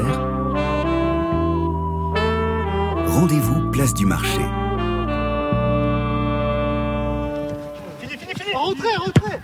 Rendez-vous place du marché. Fini, fini, fini. Rentrez, rentrez.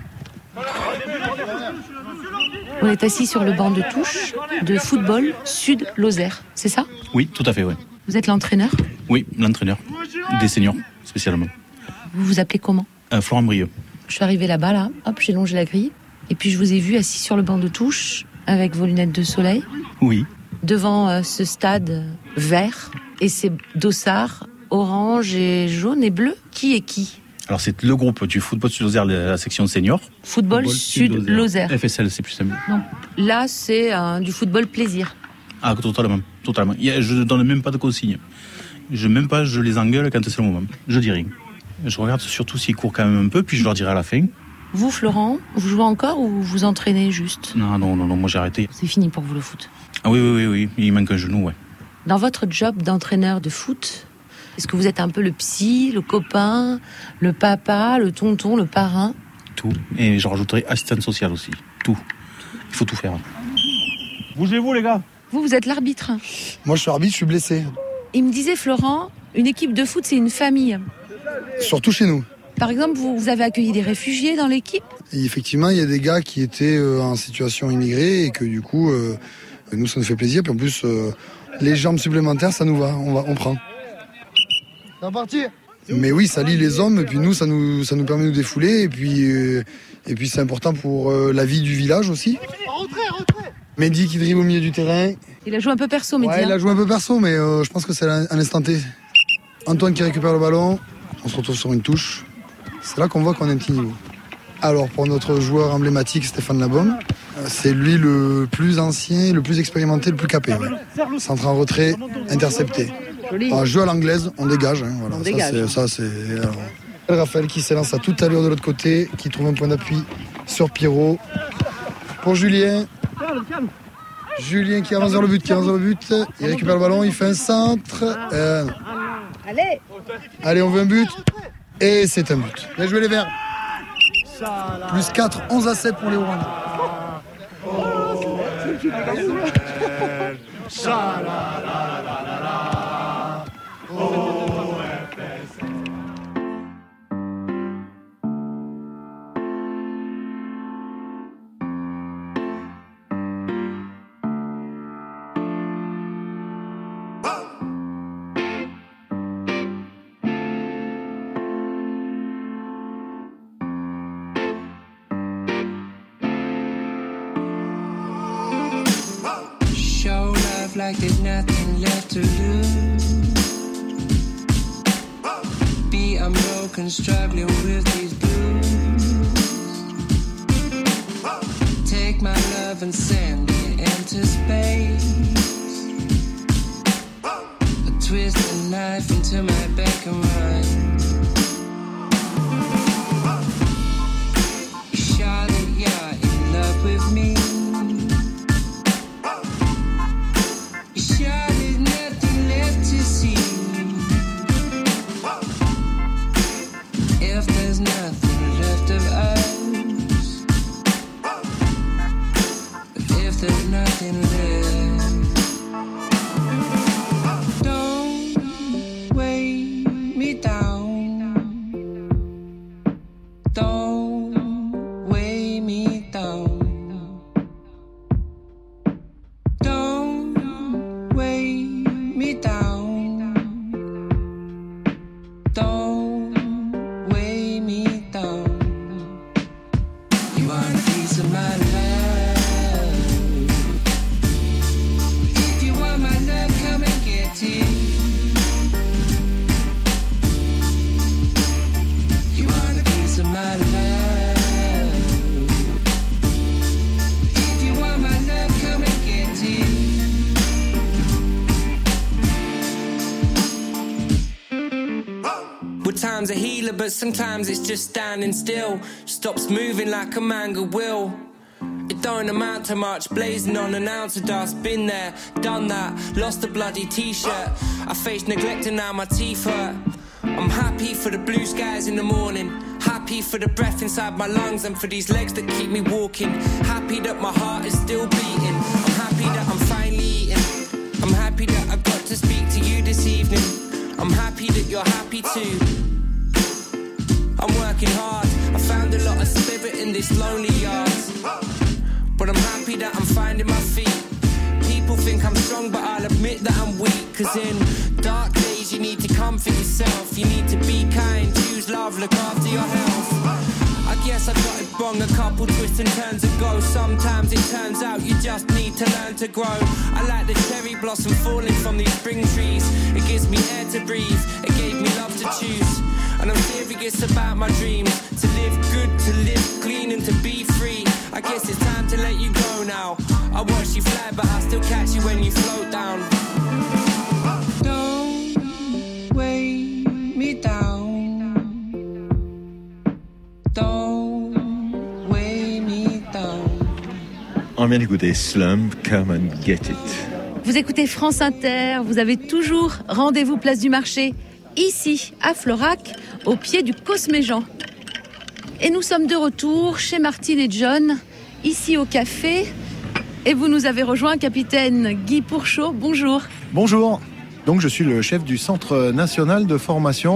On est assis sur le banc de touche de football Sud-Lozère, c'est ça ? Oui, tout à fait, oui. Vous êtes l'entraîneur ? Oui, l'entraîneur, des seniors, spécialement. Vous vous appelez comment ? euh, Florent Brieux. Je suis arrivée là-bas, là, hop, j'ai longé la grille, et puis je vous ai vu assis sur le banc de touche, avec vos lunettes de soleil. Oui. Devant euh, ce stade vert, et ces dossards orange et jaune et bleu. Qui est qui ? Alors c'est le groupe du football Sud-Lozère, la section senior. Football, football Sud-Lozère. F S L, c'est plus simple. Non. Là, c'est euh, du football plaisir. Ah, totalement, totalement. Je ne donne même pas de consignes. Je même pas, je les engueule quand c'est le moment. Je dis rien. Je regarde surtout s'ils courent quand même un peu, puis je leur dirai à la fin. Vous, Florent, vous jouez encore ou vous entraînez juste ? Non, non, non, non, moi j'ai arrêté. C'est fini pour vous le foot ? Ah oui, oui, oui, oui. Il manque un genou, ouais. Dans votre job d'entraîneur de foot, est-ce que vous êtes un peu le psy, le copain, le papa, le tonton, le parrain ? Tout. Et je rajouterai assistante sociale aussi. Tout. Il faut tout faire. Bougez-vous, les gars. Vous, vous êtes l'arbitre. Moi, je suis arbitre, je suis blessé. Il me disait, Florent, une équipe de foot, c'est une famille. Surtout chez nous. Par exemple, vous, vous avez accueilli des réfugiés dans l'équipe ? Et effectivement, il y a des gars qui étaient euh, en situation immigrée et que du coup, euh, nous, ça nous fait plaisir. Puis en plus, euh, les jambes supplémentaires, ça nous va, on, va, on prend. Ça va partir ? Mais oui, ça lie les hommes et puis nous, ça nous, ça nous permet de nous défouler. Et puis, euh, et puis c'est important pour euh, la vie du village aussi. Rentrez, rentrez. Mehdi qui dribble au milieu du terrain. Il a joué un peu perso, Mehdi. Ouais, il a joué un peu perso, mais euh, je pense que c'est un instant T. Antoine qui récupère le ballon. On se retrouve sur une touche. C'est là qu'on voit qu'on a un petit niveau. Alors, pour notre joueur emblématique, Stéphane Labaume, c'est lui le plus ancien, le plus expérimenté, le plus capé. Ouais. Centre en retrait, intercepté. Alors, jeu à l'anglaise, on dégage. Hein, voilà. On ça, dégage. C'est, ça, c'est, alors. Raphaël qui s'élance à toute allure de l'autre côté, qui trouve un point d'appui sur Pierrot. Pour Julien. Julien qui avance vers le but, qui avance vers le but. Il récupère le ballon, il fait un centre. Euh, Allez. Allez, on veut un but. Et c'est un but. Bien joué les Verts. Plus quatre, onze à sept pour les Oranges. Like there's nothing left to lose. Be unbroken, struggling with these blues. Take my love and send it into space. A twist a knife into my back and run. Charlotte, you're in love with me. Time's a healer, but sometimes it's just standing still. Stops moving like a manga will. It don't amount to much, blazing on an ounce of dust. Been there, done that, lost a bloody t-shirt. I face neglect and now my teeth hurt. I'm happy for the blue skies in the morning. Happy for the breath inside my lungs and for these legs that keep me walking. Happy that my heart is still beating. I'm happy that I'm finally eating. I'm happy that I got to speak to you this evening. I'm happy that you're happy too. I'm working hard, I found a lot of spirit in this lonely yard. But I'm happy that I'm finding my feet. People think I'm strong, but I'll admit that I'm weak. Cause in dark days you need to comfort yourself. You need to be kind, choose love, look after your health. I guess I got it wrong a couple twists and turns ago. Sometimes it turns out you just need to learn to grow. I like the cherry blossom falling from these spring trees. It gives me air to breathe, it gave me love to choose. And I'm serious about my dreams. To live good, to live clean and to be free. I guess it's time to let you go now. I watch you fly but I still catch you when you float down. Don't weigh me down. Don't weigh me down. On vient d'écouter Slump, Come and Get It. Vous écoutez France Inter, vous avez toujours rendez-vous place du marché, ici à Florac, au pied du Cosméjean. Et nous sommes de retour chez Martine et John, ici au café. Et vous nous avez rejoint, capitaine Guy Pourchaud. Bonjour. Bonjour. Donc je suis le chef du Centre national de formation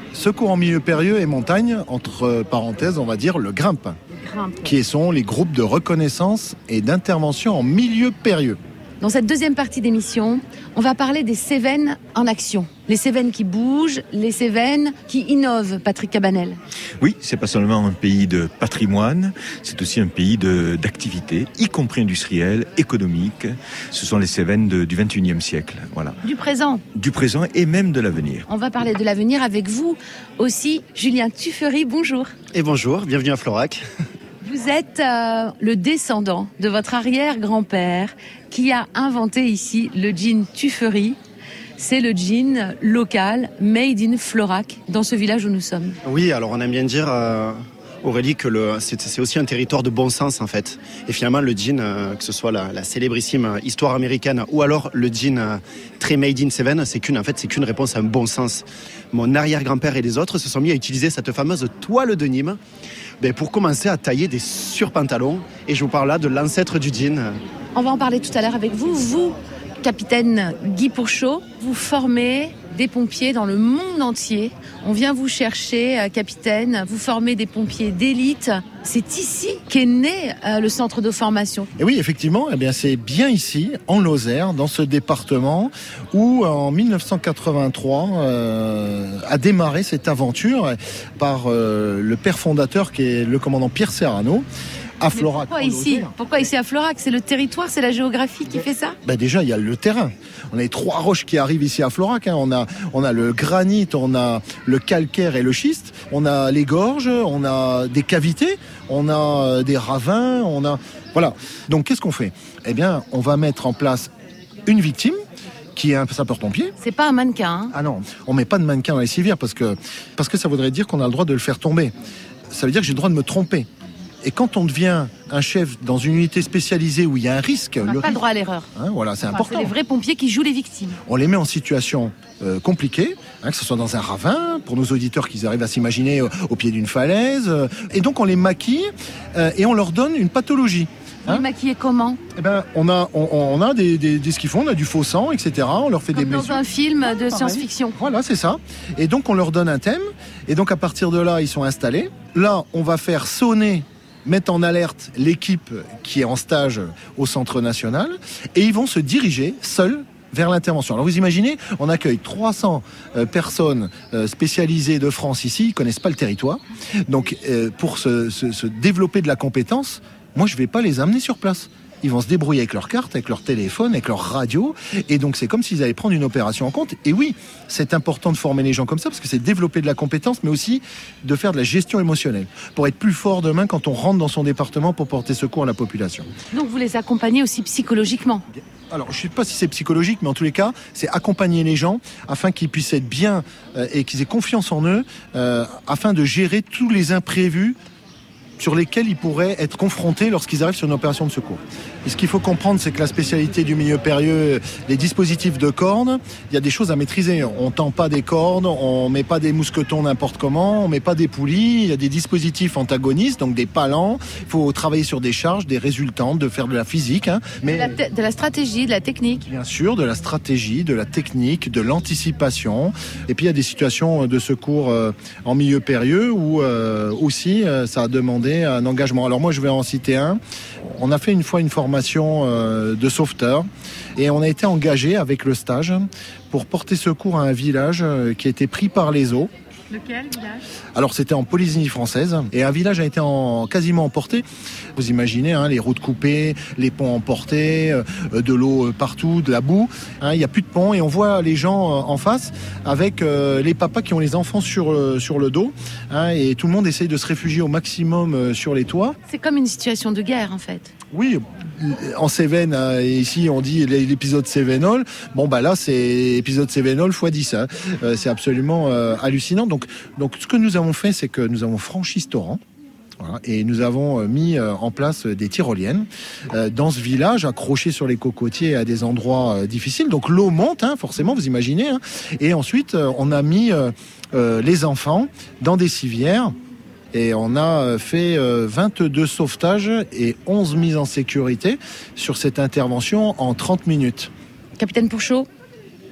Secours en milieu périlleux et montagne, entre parenthèses, on va dire le grimpe, Grimpe. qui sont les groupes de reconnaissance et d'intervention en milieu périlleux. Dans cette deuxième partie d'émission, on va parler des Cévennes en action. Les Cévennes qui bougent, les Cévennes qui innovent, Patrick Cabanel. Oui, c'est pas seulement un pays de patrimoine, c'est aussi un pays de, d'activité, y compris industrielle, économique. Ce sont les Cévennes de, du vingt et unième siècle, voilà. Du présent. Du présent et même de l'avenir. On va parler de l'avenir avec vous aussi, Julien Tuffery, bonjour. Et bonjour, bienvenue à Florac. Vous êtes euh, le descendant de votre arrière-grand-père qui a inventé ici le gin Tuffery. C'est le gin local, made in Florac, dans ce village où nous sommes. Oui, alors on aime bien dire, euh, Aurélie, que le, c'est, c'est aussi un territoire de bon sens en fait. Et finalement, le gin, euh, que ce soit la, la célébrissime histoire américaine ou alors le gin euh, très made in Cévennes, c'est qu'une, en fait, c'est qu'une réponse à un bon sens. Mon arrière-grand-père et les autres se sont mis à utiliser cette fameuse toile de Nîmes ben, pour commencer à tailler des surpantalons. Et je vous parle là de l'ancêtre du jean. On va en parler tout à l'heure avec vous. Vous, capitaine Guy Pourchaud, vous formez des pompiers dans le monde entier. On vient vous chercher, euh, capitaine, vous formez des pompiers d'élite. C'est ici qu'est né euh, le centre de formation. Et oui, effectivement, eh bien, c'est bien ici, en Lozère, dans ce département, où en dix-neuf cent quatre-vingt-trois euh, a démarré cette aventure par euh, le père fondateur qui est le commandant Pierre Serrano. À Florac. Pourquoi ici Pourquoi ici à Florac? C'est le territoire, c'est la géographie qui fait ça? Ben déjà, il y a le terrain. On a les trois roches qui arrivent ici à Florac. Hein. On a, on a le granit, on a le calcaire et le schiste. On a les gorges, on a des cavités, on a des ravins, on a voilà. Donc qu'est-ce qu'on fait? Eh bien, on va mettre en place une victime qui est un sapeur-pompier. C'est pas un mannequin. Hein. Ah non, on met pas de mannequin dans les civières parce que parce que ça voudrait dire qu'on a le droit de le faire tomber. Ça veut dire que j'ai le droit de me tromper. Et quand on devient un chef dans une unité spécialisée où il y a un risque... On n'a le pas risque, le droit à l'erreur. Hein, voilà, c'est enfin, important. C'est les vrais pompiers qui jouent les victimes. On les met en situation euh, compliquée, hein, que ce soit dans un ravin, pour nos auditeurs qu'ils arrivent à s'imaginer euh, au pied d'une falaise. Euh, et donc on les maquille euh, et on leur donne une pathologie. Vous les maquillez comment? Eh ben, on a, on, on a des, des, des ce qu'ils font, on a du faux sang, et cetera. On leur fait Comme des dans mesures. un film de Pareil. science-fiction. Voilà, c'est ça. Et donc on leur donne un thème. Et donc à partir de là, ils sont installés. Là, on va faire sonner, mettre en alerte l'équipe qui est en stage au Centre National. Et ils vont se diriger seuls vers l'intervention. Alors vous imaginez, on accueille trois cents euh, personnes euh, spécialisées de France ici, ils connaissent pas le territoire. Donc euh, pour se, se, se développer de la compétence, moi je vais pas les amener sur place. Ils vont se débrouiller avec leurs cartes, avec leur téléphone, avec leur radio. Et donc, c'est comme s'ils allaient prendre une opération en compte. Et oui, c'est important de former les gens comme ça parce que c'est développer de la compétence, mais aussi de faire de la gestion émotionnelle pour être plus fort demain quand on rentre dans son département pour porter secours à la population. Donc, vous les accompagnez aussi psychologiquement? Alors, je ne sais pas si c'est psychologique, mais en tous les cas, c'est accompagner les gens afin qu'ils puissent être bien euh, et qu'ils aient confiance en eux, euh, afin de gérer tous les imprévus sur lesquels ils pourraient être confrontés lorsqu'ils arrivent sur une opération de secours. Et ce qu'il faut comprendre, c'est que la spécialité du milieu périlleux, les dispositifs de cordes, il y a des choses à maîtriser. On tend pas des cordes, on met pas des mousquetons n'importe comment, on met pas des poulies, il y a des dispositifs antagonistes, donc des palans. Il faut travailler sur des charges, des résultantes, de faire de la physique. Hein, mais de, la te- de la stratégie, de la technique. Bien sûr, de la stratégie, de la technique, de l'anticipation. Et puis il y a des situations de secours euh, en milieu périlleux où euh, aussi euh, ça a demandé un engagement. Alors moi je vais en citer un. On a fait une fois une formation euh, de sauveteur et on a été engagé avec le stage pour porter secours à un village euh, qui a été pris par les eaux. Lequel village? Alors c'était en Polynésie française et un village a été en, quasiment emporté. Vous imaginez hein, les routes coupées, les ponts emportés, euh, de l'eau partout, de la boue. Hein, il n'y a plus de pont et on voit les gens euh, en face avec euh, les papas qui ont les enfants sur, euh, sur le dos. Hein, et tout le monde essaye de se réfugier au maximum euh, sur les toits. C'est comme une situation de guerre en fait. Oui, en Cévennes, hein, ici on dit l'épisode Cévenol. Bon bah là c'est épisode Cévenol fois dix. Hein. Euh, c'est absolument euh, hallucinant. Donc, donc ce que nous avons fait, c'est que nous avons franchi ce torrent. Voilà, et nous avons mis euh, en place des tyroliennes euh, dans ce village, accrochées sur les cocotiers à des endroits euh, difficiles. Donc l'eau monte, hein, forcément, vous imaginez. Hein. Et ensuite, euh, on a mis euh, euh, les enfants dans des civières. Et on a fait vingt-deux sauvetages et onze mises en sécurité sur cette intervention en trente minutes. Capitaine Pourchaud,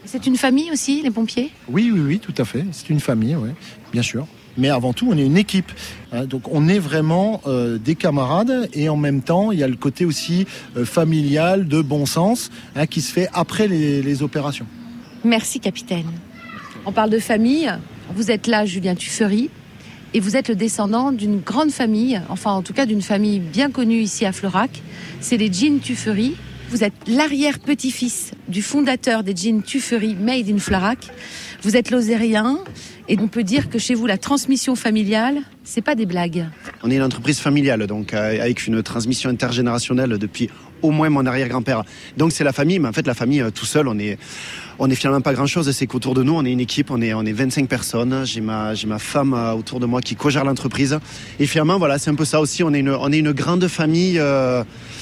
C'est une famille aussi, les pompiers ? Oui, oui, oui, tout à fait. C'est une famille, oui, bien sûr. Mais avant tout, on est une équipe. Hein, donc on est vraiment euh, des camarades et en même temps, il y a le côté aussi euh, familial, de bon sens, hein, qui se fait après les, les opérations. Merci, capitaine. On parle de famille. Vous êtes là, Julien Tuffery, et vous êtes le descendant d'une grande famille, enfin en tout cas d'une famille bien connue ici à Florac. C'est les Jeans Tuffery. Vous êtes l'arrière-petit-fils du fondateur des Jeans Tuffery Made in Florac. Vous êtes lozérien et on peut dire que chez vous, la transmission familiale, c'est pas des blagues. On est une entreprise familiale, donc euh, avec une transmission intergénérationnelle depuis au moins mon arrière-grand-père. Donc c'est la famille, mais en fait la famille euh, tout seul, on est, on est finalement pas grand-chose. C'est qu'autour de nous, on est une équipe, on est, on est vingt-cinq personnes. J'ai ma, j'ai ma femme euh, autour de moi qui co-gère l'entreprise. Et finalement, voilà, c'est un peu ça aussi. On est une, on est une grande famille. Euh,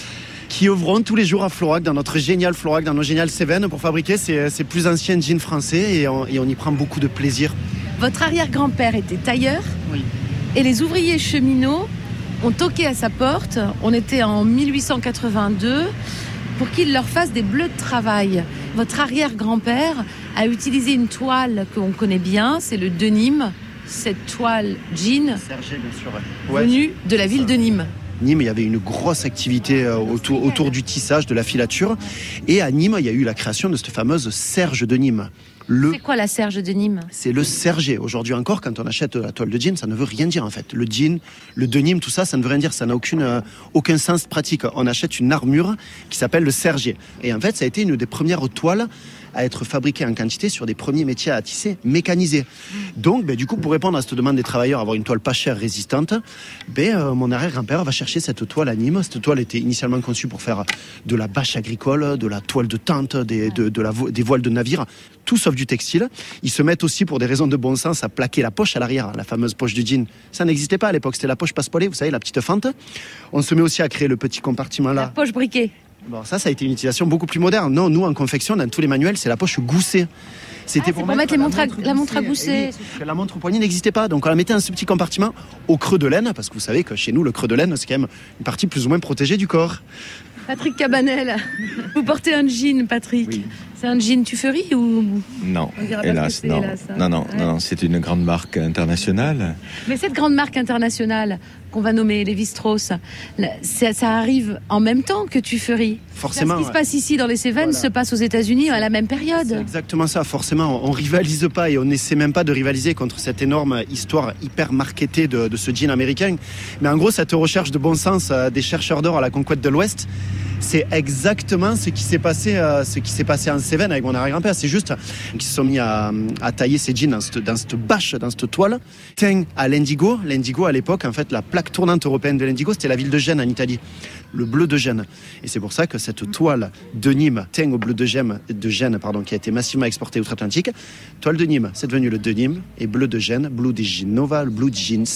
qui œuvront tous les jours à Florac, dans notre génial Florac, dans nos géniales Cévennes, pour fabriquer ces, ces plus anciens jeans français et on, et on y prend beaucoup de plaisir. Votre arrière-grand-père était tailleur. Oui. Et les ouvriers cheminots ont toqué à sa porte, on était en mille huit cent quatre-vingt-deux, pour qu'il leur fasse des bleus de travail. Votre arrière-grand-père a utilisé une toile qu'on connaît bien, c'est le denim, cette toile jean Sergé, bien sûr. Ouais. venue de la ville de Nîmes. Nîmes, il y avait une grosse activité autour, autour du tissage, de la filature. Et à Nîmes, il y a eu la création de cette fameuse serge de Nîmes. Le... C'est quoi la serge de Nîmes ? C'est le sergé. Aujourd'hui encore, quand on achète la toile de jean, ça ne veut rien dire en fait. Le jean, le denim, tout ça, ça ne veut rien dire. Ça n'a aucune, euh, aucun sens pratique. On achète une armure qui s'appelle le sergé. Et en fait, ça a été une des premières toiles à être fabriquée en quantité sur des premiers métiers à tisser mécanisés. Donc, ben, du coup, pour répondre à cette demande des travailleurs, avoir une toile pas chère, résistante, ben, euh, mon arrière-grand-père va chercher cette toile à Nîmes. Cette toile était initialement conçue pour faire de la bâche agricole, de la toile de tente, des, de, de la vo- des voiles de navire, tout sauf du textile. Ils se mettent aussi, pour des raisons de bon sens, à plaquer la poche à l'arrière, la fameuse poche du jean. Ça n'existait pas à l'époque, c'était la poche passe-poilée, vous savez, la petite fente. On se met aussi à créer le petit compartiment là. La poche briquet. Bon, ça, ça a été une utilisation beaucoup plus moderne. Non, nous, en confection, dans tous les manuels, c'est la poche goussée. C'était ah, pour, pour mettre, mettre les montres à, montre la montre à gousset. Oui, la montre au poignet n'existait pas. Donc, on la mettait dans ce petit compartiment au creux de l'aine, parce que vous savez que chez nous, le creux de l'aine, c'est quand même une partie plus ou moins protégée du corps. Patrick Cabanel, vous portez un jean, Patrick. Oui. C'est un jean Tuffery ou... Non, hélas, non. hélas hein. non, non, ouais. non, non, c'est une grande marque internationale. Mais cette grande marque internationale qu'on va nommer Lévi-Strauss, ça, ça arrive en même temps que Tuffery. Forcément. Ce qui ouais. se passe ici dans les Cévennes voilà. se passe aux États-Unis à la même période. C'est exactement ça. Forcément, on rivalise pas et on n'essaie même pas de rivaliser contre cette énorme histoire hyper marketée de, de ce jean américain. Mais en gros, cette recherche de bon sens euh, des chercheurs d'or à la conquête de l'Ouest, c'est exactement ce qui s'est passé, euh, ce qui s'est passé en Cévennes avec mon arrière-grand-père. C'est juste qu'ils se sont mis à, à tailler ces jeans dans cette, dans cette bâche, dans cette toile. Teint à l'indigo. L'indigo, à l'époque, en fait, la plaque tournante européenne de l'indigo, c'était la ville de Gênes en Italie. Le bleu de Gênes. Et c'est pour ça que cette toile de Nîmes, teint au bleu de Gênes, de Gênes pardon, qui a été massivement exportée outre-Atlantique, toile de Nîmes, c'est devenu le de Nîmes, et bleu de Gênes, blue de Genova, blue jeans.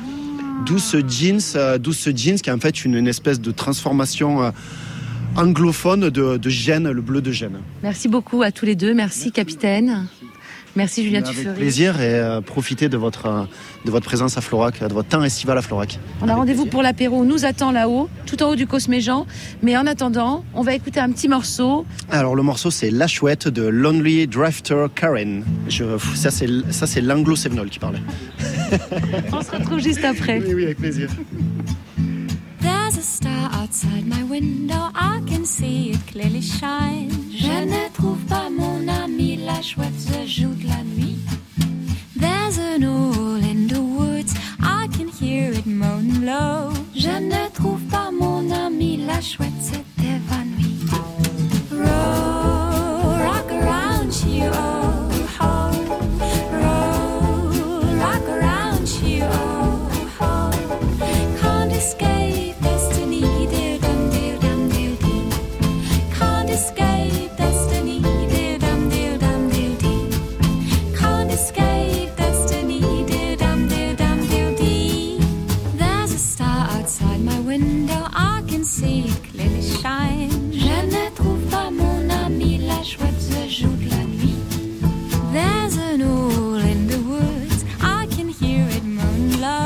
D'où ce jeans, euh, d'où ce jeans qui est en fait une, une espèce de transformation euh, anglophone de, de Gênes, le bleu de Gênes. Merci beaucoup à tous les deux. Merci, Merci capitaine. Merci Julien Tuffery. Avec plaisir et euh, profitez de votre, euh, de votre présence à Florac, de votre temps estival à Florac. On a rendez-vous pour l'apéro, on nous attend là-haut, tout en haut du Cosméjean. Mais en attendant, on va écouter un petit morceau. Alors le morceau c'est La Chouette de Lonely Drifter Karen. Je, ça c'est, ça c'est l'anglo-sévenol qui parlait. On se retrouve juste après. Oui, oui, avec plaisir. There's a star outside my window, I can see it clearly shine. Je ne trouve pas mon ami la chouette, je joue de la nuit. There's an owl in the woods, I can hear it moan low. Je ne trouve pas mon ami la chouette, s'est évanouie. Roll, rock around, she oh, oh. Roll, rock around, she oh, oh. Can't escape. There's an owl in the woods, I can hear it moan low.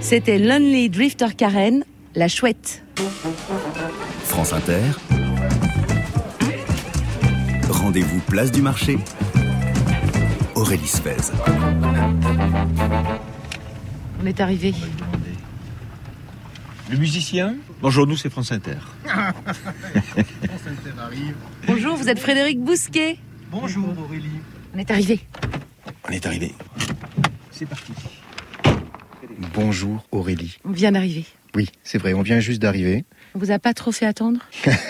C'était Lonely Drifter Karen, la chouette. France Inter. Rendez-vous place du marché. Aurélie Sfez. On est arrivé. Le musicien? Bonjour, nous c'est France Inter. France Inter arrive. Bonjour, vous êtes Frédéric Bousquet. Bonjour Aurélie. On est arrivé. On est arrivé. C'est parti. Bonjour Aurélie. On vient d'arriver. Oui, c'est vrai, on vient juste d'arriver. On vous a pas trop fait attendre?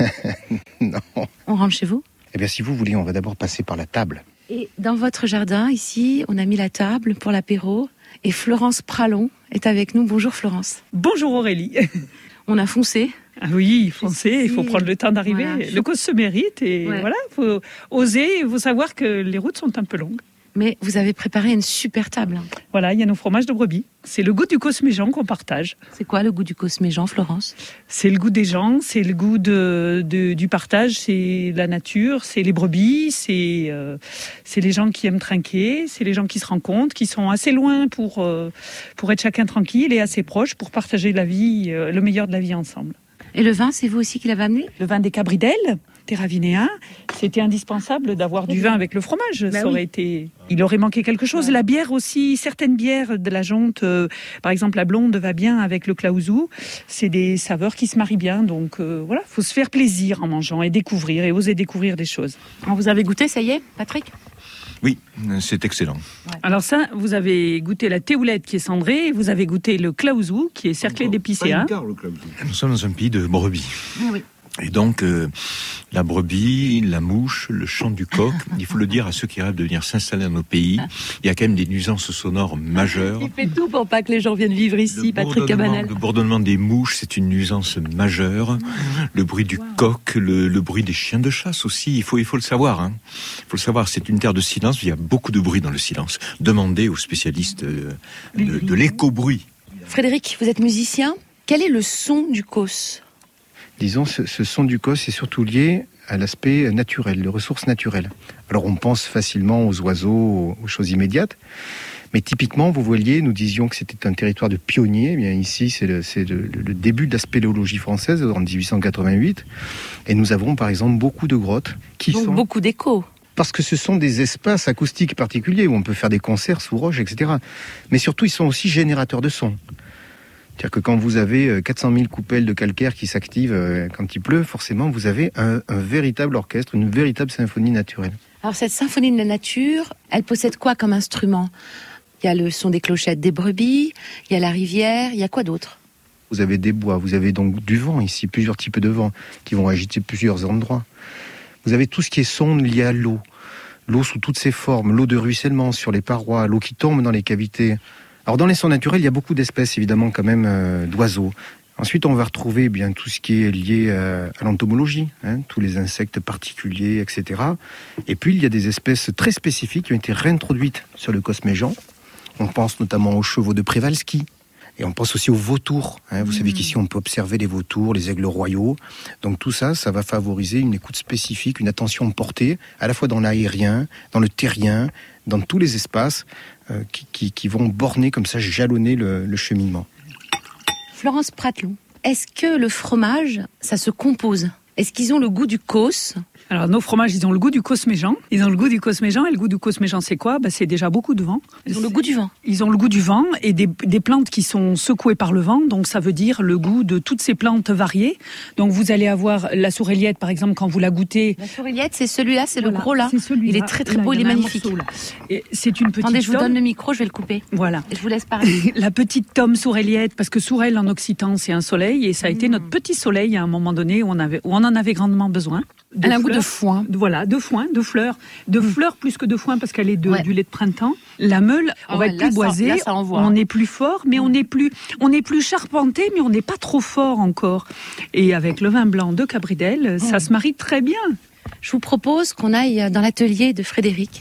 Non. On rentre chez vous? Eh bien, si vous voulez, on va d'abord passer par la table. Et dans votre jardin, ici, on a mis la table pour l'apéro. Et Florence Pralon est avec nous. Bonjour Florence. Bonjour Aurélie. On a foncé. Ah oui, foncé, il faut prendre le temps d'arriver. Voilà. Le cause se mérite et Ouais. voilà, il faut oser, il faut savoir que les routes sont un peu longues. Mais vous avez préparé une super table. Voilà, il y a nos fromages de brebis. C'est le goût du cosméjean qu'on partage. C'est quoi le goût du cosméjean, Florence? C'est le goût des gens, c'est le goût de, de- du partage, c'est la nature, c'est les brebis, c'est euh, c'est les gens qui aiment trinquer, c'est les gens qui se rencontrent, qui sont assez loin pour, euh, pour être chacun tranquille et assez proches pour partager la vie, euh, le meilleur de la vie ensemble. Et le vin, c'est vous aussi qui l'avez amené? Le vin des Cabridel, Terravinéen, c'était indispensable d'avoir du vin avec le fromage. Bah Ça oui. aurait été, il aurait manqué quelque chose. La bière aussi, certaines bières de la Jonte, euh, par exemple la blonde va bien avec le claouzou. C'est des saveurs qui se marient bien. Donc euh, voilà, faut se faire plaisir en mangeant et découvrir et oser découvrir des choses. Vous avez goûté, ça y est, Patrick? Oui, c'est excellent. Alors ça, vous avez goûté la théoulette qui est cendrée, vous avez goûté le claouzou qui est cerclé d'épices. Hein. Nous sommes dans un pays de brebis. Oui. Et donc, euh, la brebis, la mouche, le chant du coq, il faut le dire à ceux qui rêvent de venir s'installer dans nos pays, il y a quand même des nuisances sonores majeures. Il fait tout pour pas que les gens viennent vivre ici, Patrick Cabanel. Le bourdonnement des mouches, c'est une nuisance majeure. Le bruit du coq, le, le bruit des chiens de chasse aussi, il faut, il faut le savoir. Hein. Il faut le savoir, c'est une terre de silence, il y a beaucoup de bruit dans le silence. Demandez aux spécialistes euh, de, de l'éco-bruit. Frédéric, vous êtes musicien. Quel est le son du cos? Disons, ce, ce son du cos est surtout lié à l'aspect naturel, les ressources naturelles. Alors on pense facilement aux oiseaux, aux, aux choses immédiates, mais typiquement, vous voyez, nous disions que c'était un territoire de pionniers. Eh bien ici, c'est le, c'est le, le début de la spéléologie française en dix-huit cent quatre-vingt-huit, et nous avons par exemple beaucoup de grottes qui Donc sont... beaucoup d'échos. Parce que ce sont des espaces acoustiques particuliers où on peut faire des concerts sous roche, et cetera. Mais surtout, ils sont aussi générateurs de sons. C'est-à-dire que quand vous avez quatre cent mille coupelles de calcaire qui s'activent quand il pleut, forcément, vous avez un, un véritable orchestre, une véritable symphonie naturelle. Alors cette symphonie de la nature, elle possède quoi comme instrument? Il y a le son des clochettes des brebis, il y a la rivière, il y a quoi d'autre? Vous avez des bois, vous avez donc du vent ici, plusieurs types de vent qui vont agiter plusieurs endroits. Vous avez tout ce qui est son lié à l'eau. L'eau sous toutes ses formes, l'eau de ruissellement sur les parois, l'eau qui tombe dans les cavités. Alors dans les sons naturels, il y a beaucoup d'espèces évidemment quand même euh, d'oiseaux. Ensuite, on va retrouver eh bien tout ce qui est lié euh, à l'entomologie, hein, tous les insectes particuliers, et cetera. Et puis il y a des espèces très spécifiques qui ont été réintroduites sur le cosméjean. On pense notamment aux chevaux de Przewalski. Et on pense aussi aux vautours. Hein. Vous mmh. savez qu'ici, on peut observer les vautours, les aigles royaux. Donc tout ça, ça va favoriser une écoute spécifique, une attention portée, à la fois dans l'aérien, dans le terrien, dans tous les espaces euh, qui, qui, qui vont borner comme ça, jalonner le, le cheminement. Florence Pratelon, est-ce que le fromage, ça se compose? Est-ce qu'ils ont le goût du cos? Alors nos fromages, ils ont le goût du cosméjean. Ils ont le goût du cosméjean et le goût du cosméjean, c'est quoi? Bah, c'est déjà beaucoup de vent. Ils ont le goût du vent. Ils ont le goût du vent et des, des plantes qui sont secouées par le vent. Donc ça veut dire le goût de toutes ces plantes variées. Donc vous allez avoir la soureliette, par exemple, quand vous la goûtez. La soureliette, c'est celui-là, c'est Voilà, le gros là. c'est celui-là. Il est très très Là, beau, il il est y en a un magnifique. morceau, là. Et c'est une petite Attendez, je vous tome. donne le micro, je vais le couper. Voilà. Et je vous laisse parler. La petite tome soureliette, parce que sourel en occitan, c'est un soleil, et ça a été notre petit soleil à un moment donné où on, avait, où on en avait grandement besoin. De Elle a un goût fleurs. de foin. Voilà, de foin, de fleurs. De mmh. fleurs plus que de foin, parce qu'elle est de, Ouais. du lait de printemps. La meule, on Ah va ouais, être là, plus boisé, ça- là, ça envoie. on est plus fort, mais on est plus, on est plus charpenté, mais on n'est pas trop fort encore. Et avec le vin blanc de Cabridel, mmh. ça se marie très bien. Je vous propose qu'on aille dans l'atelier de Frédéric.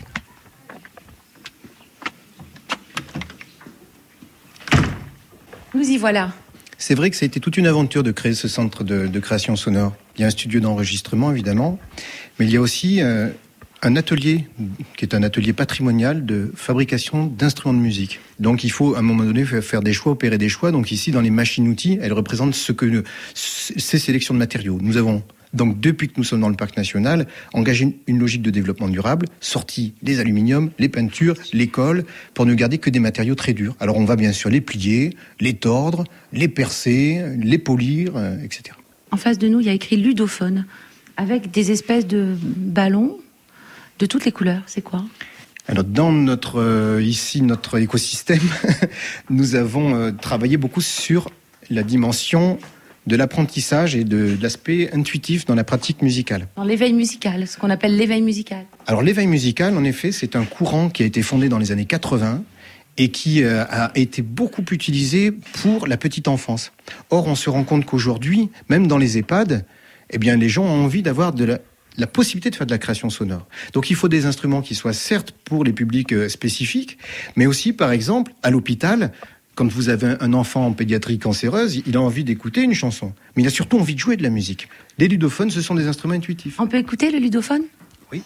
Nous y voilà. C'est vrai que ça a été toute une aventure de créer ce centre de, de création sonore. Il y a un studio d'enregistrement, évidemment, mais il y a aussi euh, un atelier qui est un atelier patrimonial de fabrication d'instruments de musique. Donc il faut à un moment donné faire des choix, opérer des choix. Donc ici, dans les machines-outils, elles représentent ce que ces sélections de matériaux. Nous avons donc, depuis que nous sommes dans le parc national, engagé une, une logique de développement durable, sorti les aluminiums, les peintures, les cols, pour ne garder que des matériaux très durs. Alors on va bien sûr les plier, les tordre, les percer, les polir, euh, et cetera. En face de nous, il y a écrit ludophone, avec des espèces de ballons de toutes les couleurs. C'est quoi ? Alors dans notre euh, ici notre écosystème, nous avons euh, travaillé beaucoup sur la dimension de l'apprentissage et de, de l'aspect intuitif dans la pratique musicale. Dans l'éveil musical, ce qu'on appelle l'éveil musical. Alors l'éveil musical, en effet, c'est un courant qui a été fondé dans les années quatre-vingts et qui euh, a été beaucoup utilisé pour la petite enfance. Or, on se rend compte qu'aujourd'hui, même dans les EHPAD, eh bien, les gens ont envie d'avoir de la, la possibilité de faire de la création sonore. Donc il faut des instruments qui soient certes pour les publics euh, spécifiques, mais aussi, par exemple, à l'hôpital, quand vous avez un enfant en pédiatrie cancéreuse, il a envie d'écouter une chanson. Mais il a surtout envie de jouer de la musique. Les ludophones, ce sont des instruments intuitifs. On peut écouter le ludophone ? Oui.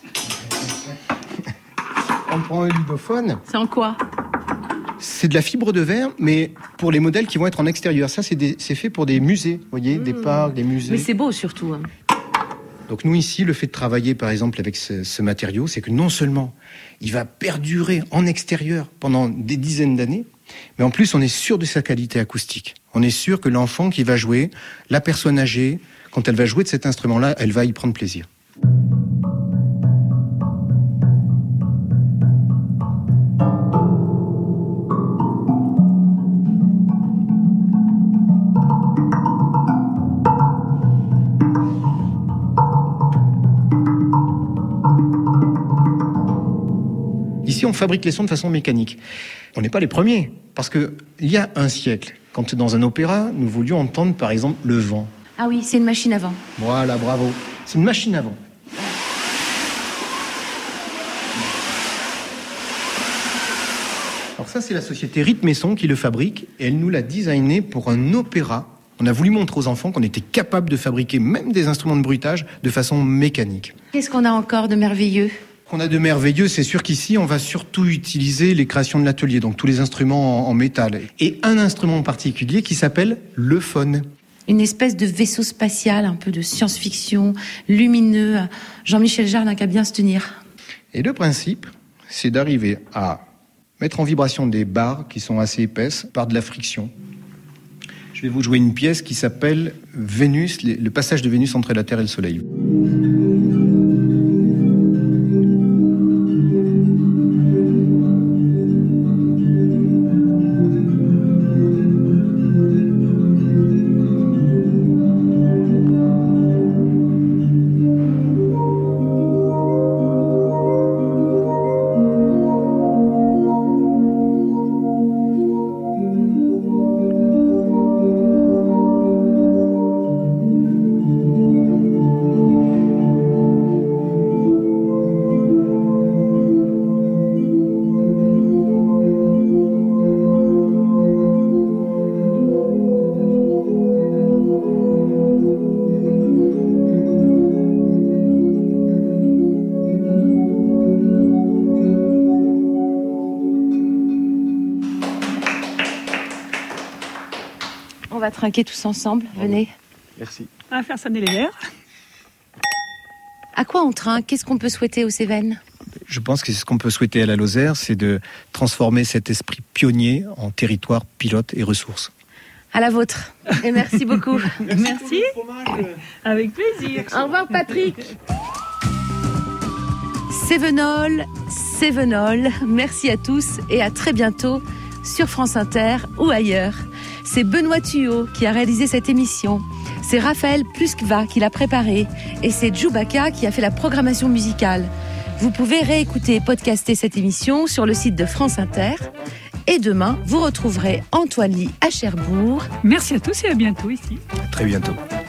On prend un ludophone. C'est en quoi ? C'est de la fibre de verre, mais pour les modèles qui vont être en extérieur. Ça, c'est, des, c'est fait pour des musées, vous voyez, mmh. des parcs, des musées. Mais c'est beau surtout. Hein. Donc nous, ici, le fait de travailler, par exemple, avec ce, ce matériau, c'est que non seulement il va perdurer en extérieur pendant des dizaines d'années, mais en plus, on est sûr de sa qualité acoustique. On est sûr que l'enfant qui va jouer, la personne âgée, quand elle va jouer de cet instrument-là, elle va y prendre plaisir. Ici, on fabrique les sons de façon mécanique. On n'est pas les premiers, parce qu'il y a un siècle, quand dans un opéra, nous voulions entendre par exemple le vent. Ah oui, c'est une machine à vent. Voilà, bravo. C'est une machine à vent. Alors ça, c'est la société Rythme et Son qui le fabrique, et elle nous l'a designé pour un opéra. On a voulu montrer aux enfants qu'on était capable de fabriquer même des instruments de bruitage de façon mécanique. Qu'est-ce qu'on a encore de merveilleux ? Qu'on a de merveilleux, c'est sûr qu'ici, on va surtout utiliser les créations de l'atelier, donc tous les instruments en, en métal. Et un instrument en particulier qui s'appelle le phone. Une espèce de vaisseau spatial, un peu de science-fiction, lumineux. Jean-Michel Jarre n'a qu'à bien se tenir. Et le principe, c'est d'arriver à mettre en vibration des barres qui sont assez épaisses par de la friction. Je vais vous jouer une pièce qui s'appelle Vénus, le passage de Vénus entre la Terre et le Soleil. On va trinquer tous ensemble, venez. Merci. On va faire sonner les verres. À quoi on trinque ? Qu'est-ce qu'on peut souhaiter aux Cévennes ? Je pense que c'est ce qu'on peut souhaiter à la Lozère, c'est de transformer cet esprit pionnier en territoire pilote et ressources. À la vôtre. Et merci beaucoup. Merci. Avec plaisir. Au revoir Patrick. Cévenol, Cévenol, merci à tous et à très bientôt sur France Inter ou ailleurs. C'est Benoît Thuot qui a réalisé cette émission. C'est Raphaël Pluskva qui l'a préparée. Et c'est Djoubaka qui a fait la programmation musicale. Vous pouvez réécouter et podcaster cette émission sur le site de France Inter. Et demain, vous retrouverez Antoine Ly à Cherbourg. Merci à tous et à bientôt ici. À très bientôt.